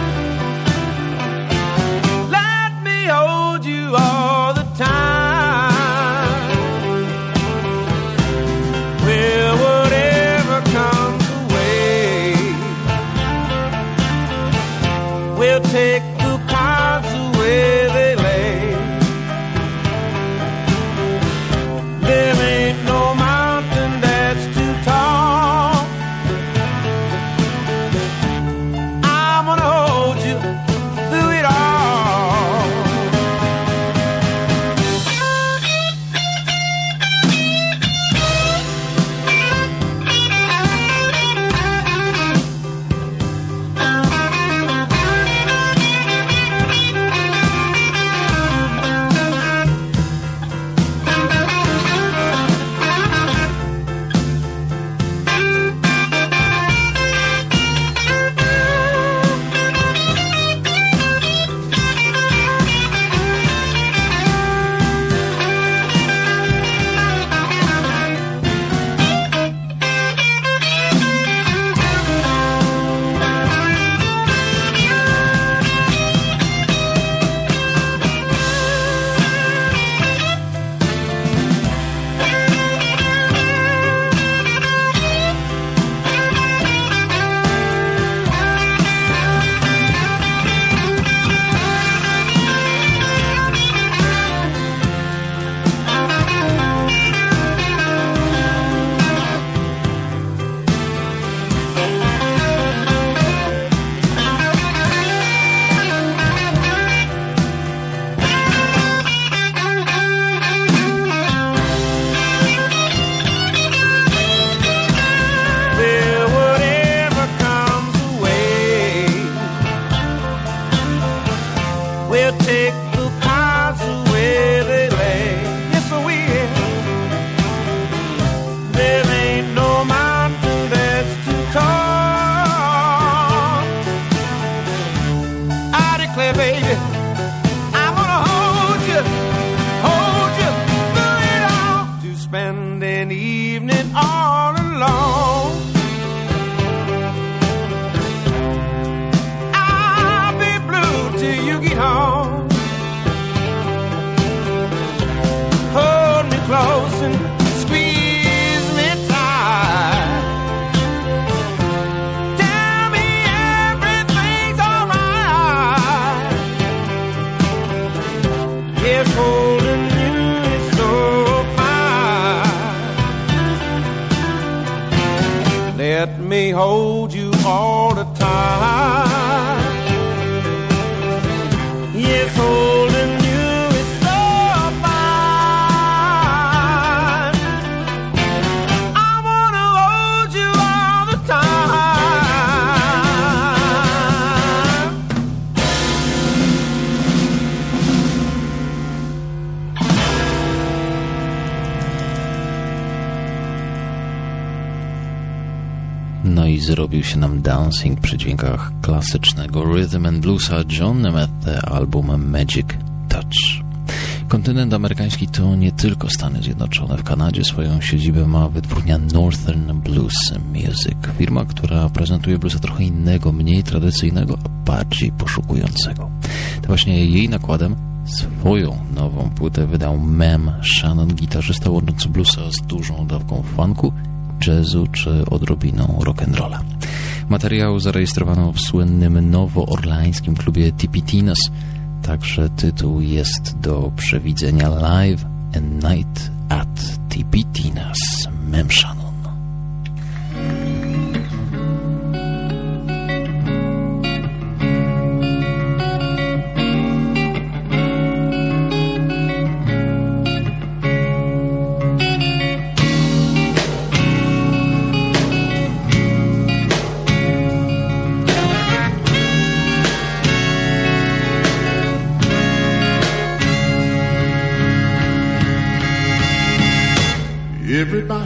Let me hold you all the time. Well, whatever comes away, we'll take the cards away they lay. There ain't no mountain that's too tall. I'm gonna hold you through it all. Well, whatever comes away, we'll take the cards away they lay. Yes, we will. There ain't no mountain that's too tall. I declare, baby, I'm gonna hold you through it all. To spend an evening all alone. I'll be blue till you get home. Hold me close and squeeze me tight. Tell me everything's alright. Yes, holding you is so fine. Let me hold you all the time. Yes, holding you is so fine. I wanna hold you all the time. No i zrobił się nam dancing przy dźwiękach klasycznego rhythm and bluesa John Nemeth, album Magic Touch. Kontynent amerykański to nie tylko Stany Zjednoczone. W Kanadzie swoją siedzibę ma wytwórnia Northern Blues Music. Firma, która prezentuje bluesa trochę innego, mniej tradycyjnego, a bardziej poszukującego. To właśnie jej nakładem swoją nową płytę wydał Mem Shannon, gitarzysta łączący bluesa z dużą dawką funku, jazzu czy odrobiną rock'n'rolla. Materiał zarejestrowano w słynnym nowoorleańskim klubie Tipitinas. Także tytuł jest do przewidzenia Live and Night at Tipitinas. Mem Shannon.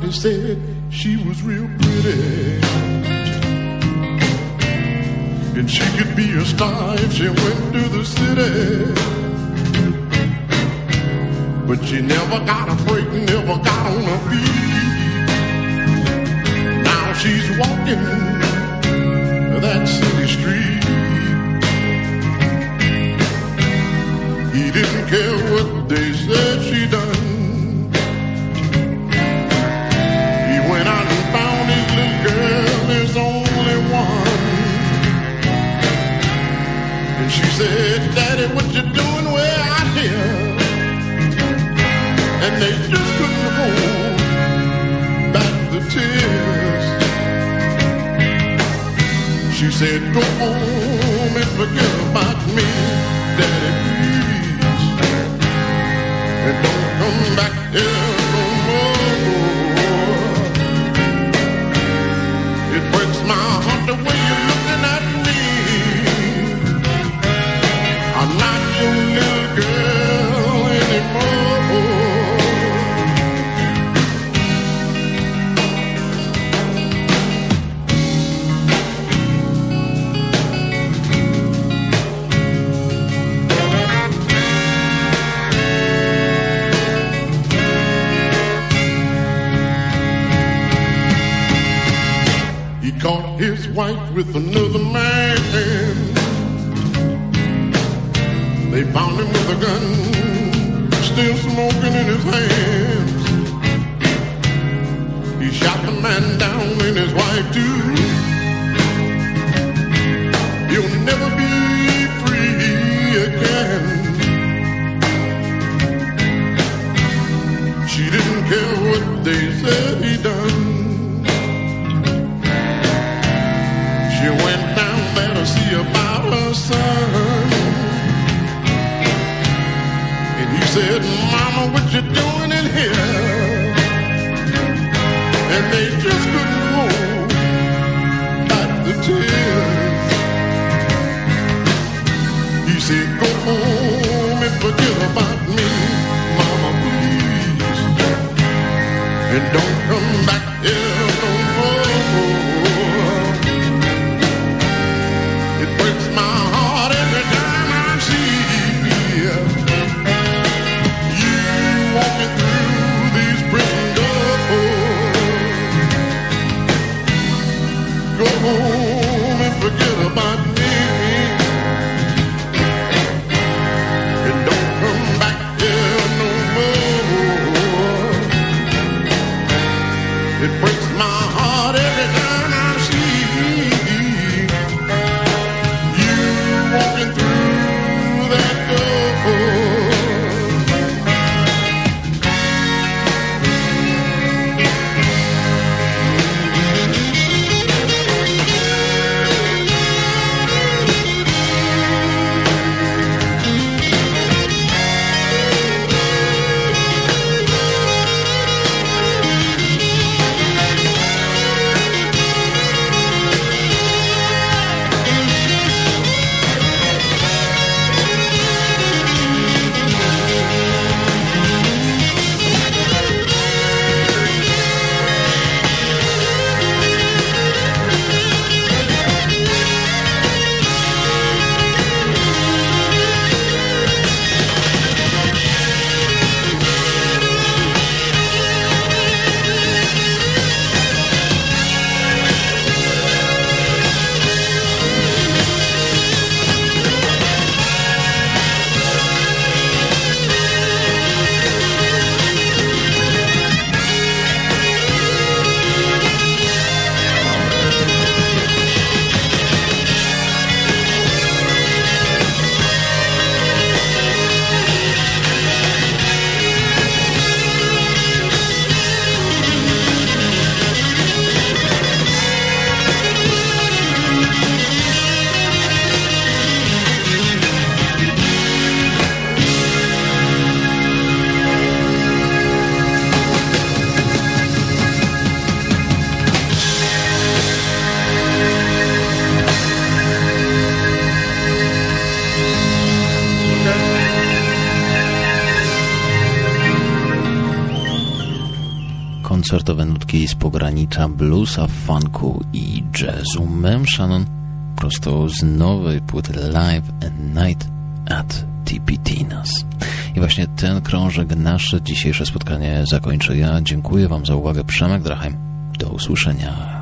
Everybody said she was real pretty, and she could be a star if she went to the city. But she never got a break, never got on her feet. Now she's walking that city street. He didn't care what they said she done. He went out and found his little girl, his only one. And she said, Daddy, what you doing way out here? And they just couldn't hold back the tears. She said, go home and forget about me, Daddy, please. And don't come back here no more. It breaks my heart the way you're looking at me. I'm not your little girl anymore. Caught his wife with another man. They found him with a gun, still smoking in his hands. He shot the man down and his wife too. He'll never be free again. She didn't care what they said he done. She went down there to see about her son. And he said, Mama, what you doing in here? And they just couldn't hold back the tears. He said, go home and forget about me, Mama, please. And don't come back here no more. Breaks my heart every time I see you walking through these prison doors. Go home and forget about me, and don't come back here no more. It breaks my heart every time I see walking through that door. koncertowe nutki z pogranicza bluesa, funku i jazzu. Mem Shannon prosto z nowej płyty Live and Night at TPTinas. I właśnie ten krążek nasze dzisiejsze spotkanie zakończę ja. Dziękuję Wam za uwagę. Przemek Drachheim. Do usłyszenia.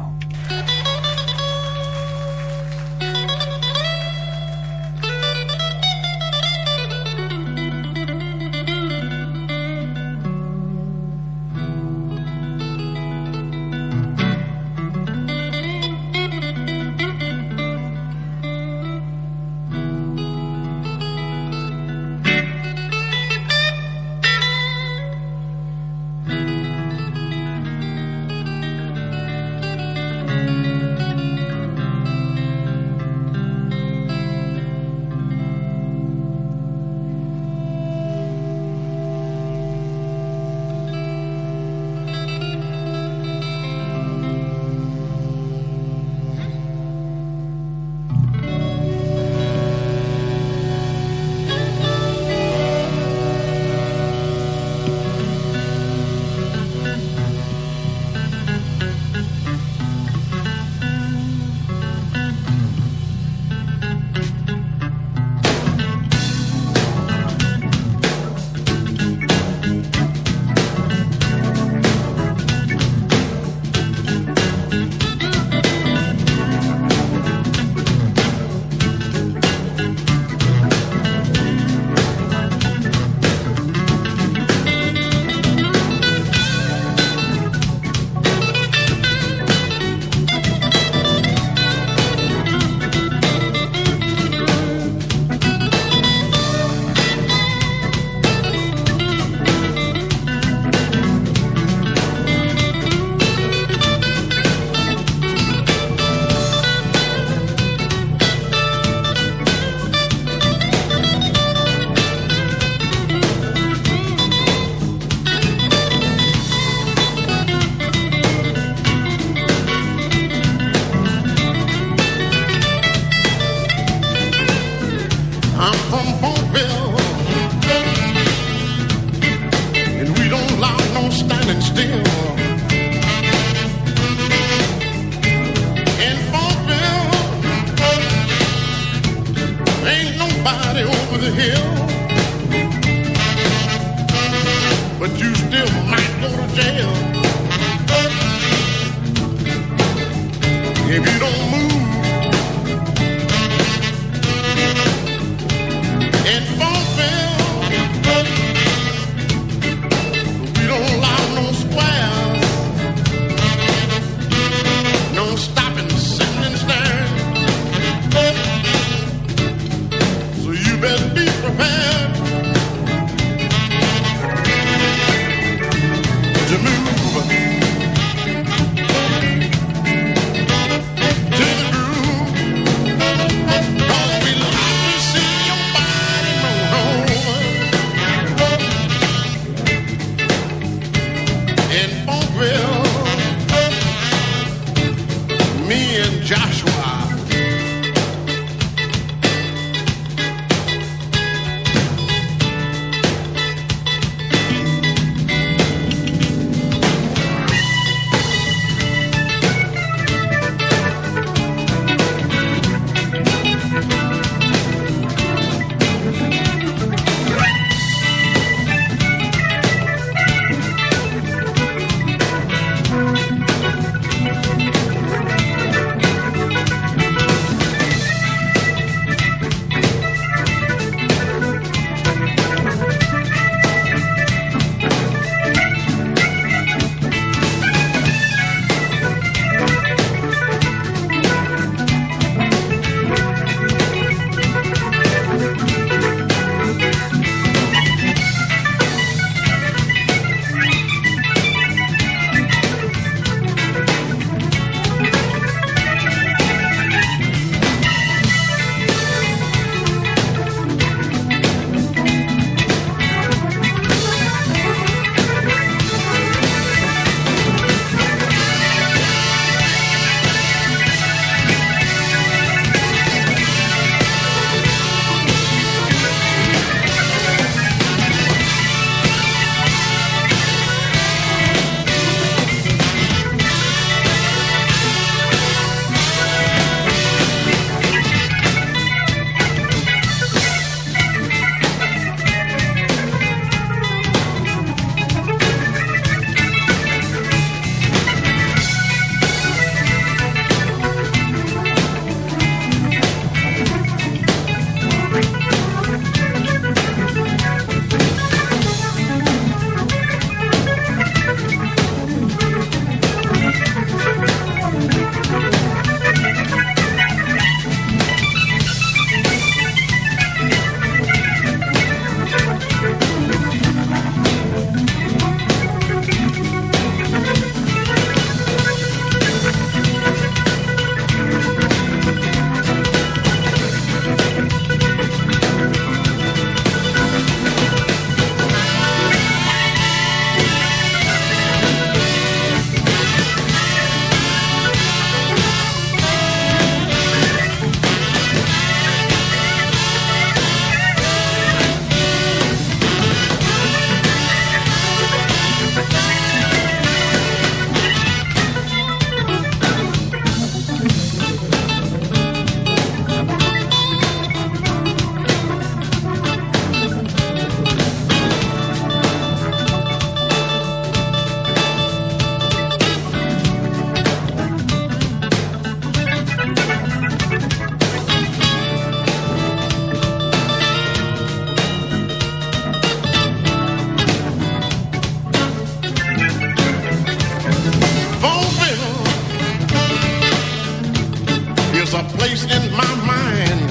a place in my mind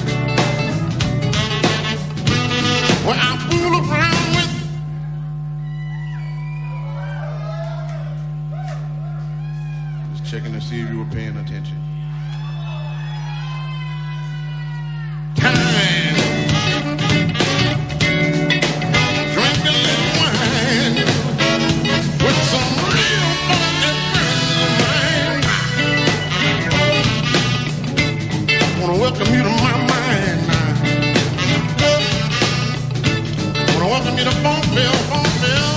where I fool around with. Just checking to see if you were paying attention. Time. Drink a little wine with some real funky friends of mine. Wanna welcome you to my mind now. Wanna welcome you to Funkville, Funkville.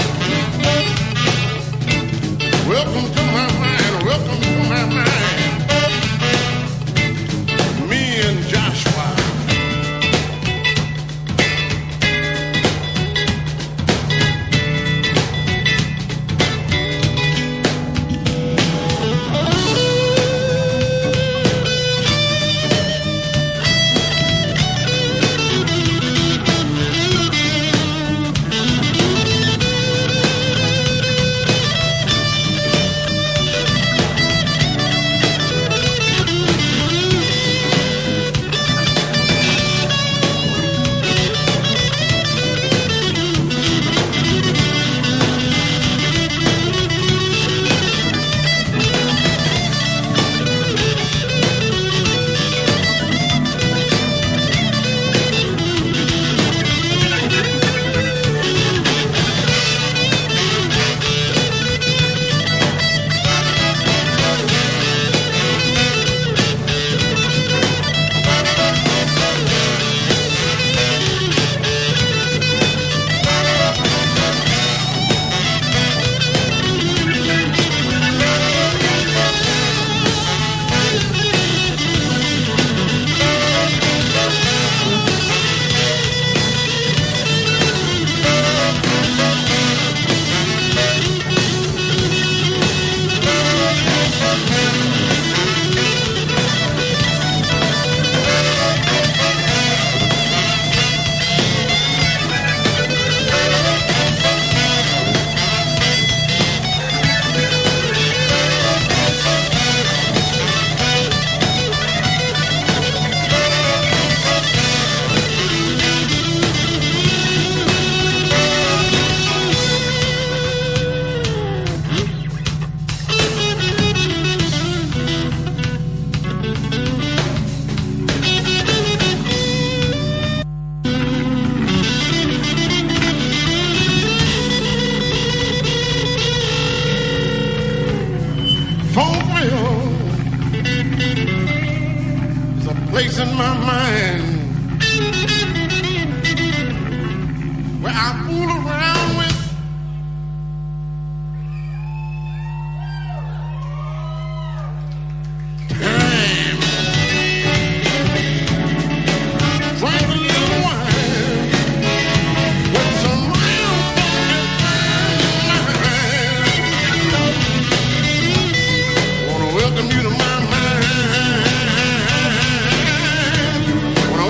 Welcome to my mind, welcome to my mind. Me and Joshua. Place in my mind where I fool around with time. Drink a little wine with some real funky friends of mine. Wanna welcome you to my mind.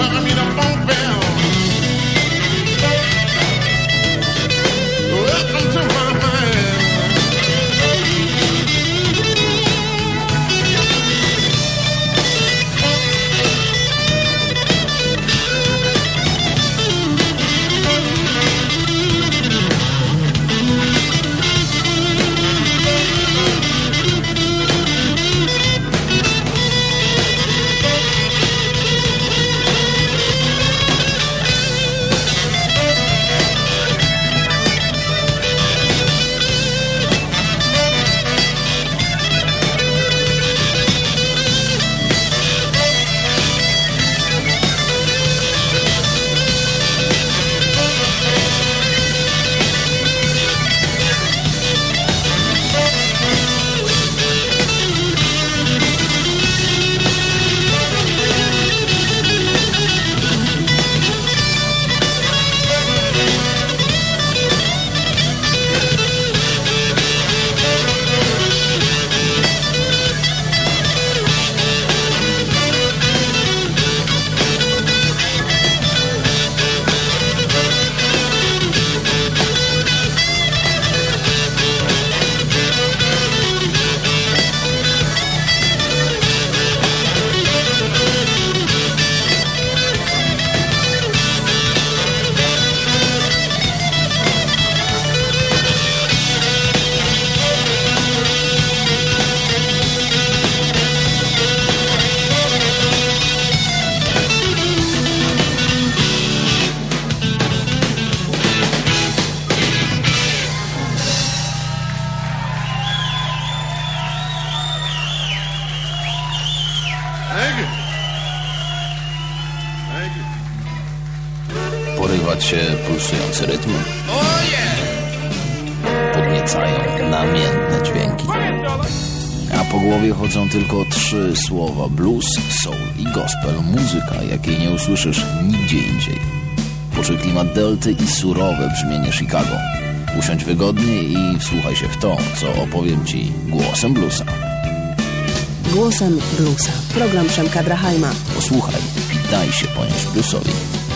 Thank you. Thank you. Porywa cię pulsujący rytm. Oh yeah. Podniecają namiętne dźwięki. A po głowie chodzą tylko 3 słowa: blues, soul i gospel. Muzyka, jakiej nie usłyszysz nigdzie indziej. Poczuj klimat delty i surowe brzmienie Chicago. Usiądź wygodnie i wsłuchaj się w to, co opowiem ci głosem bluesa. Głosem bluesa. Program Przemka Drachajma. Posłuchaj i daj się ponieść bluesowi.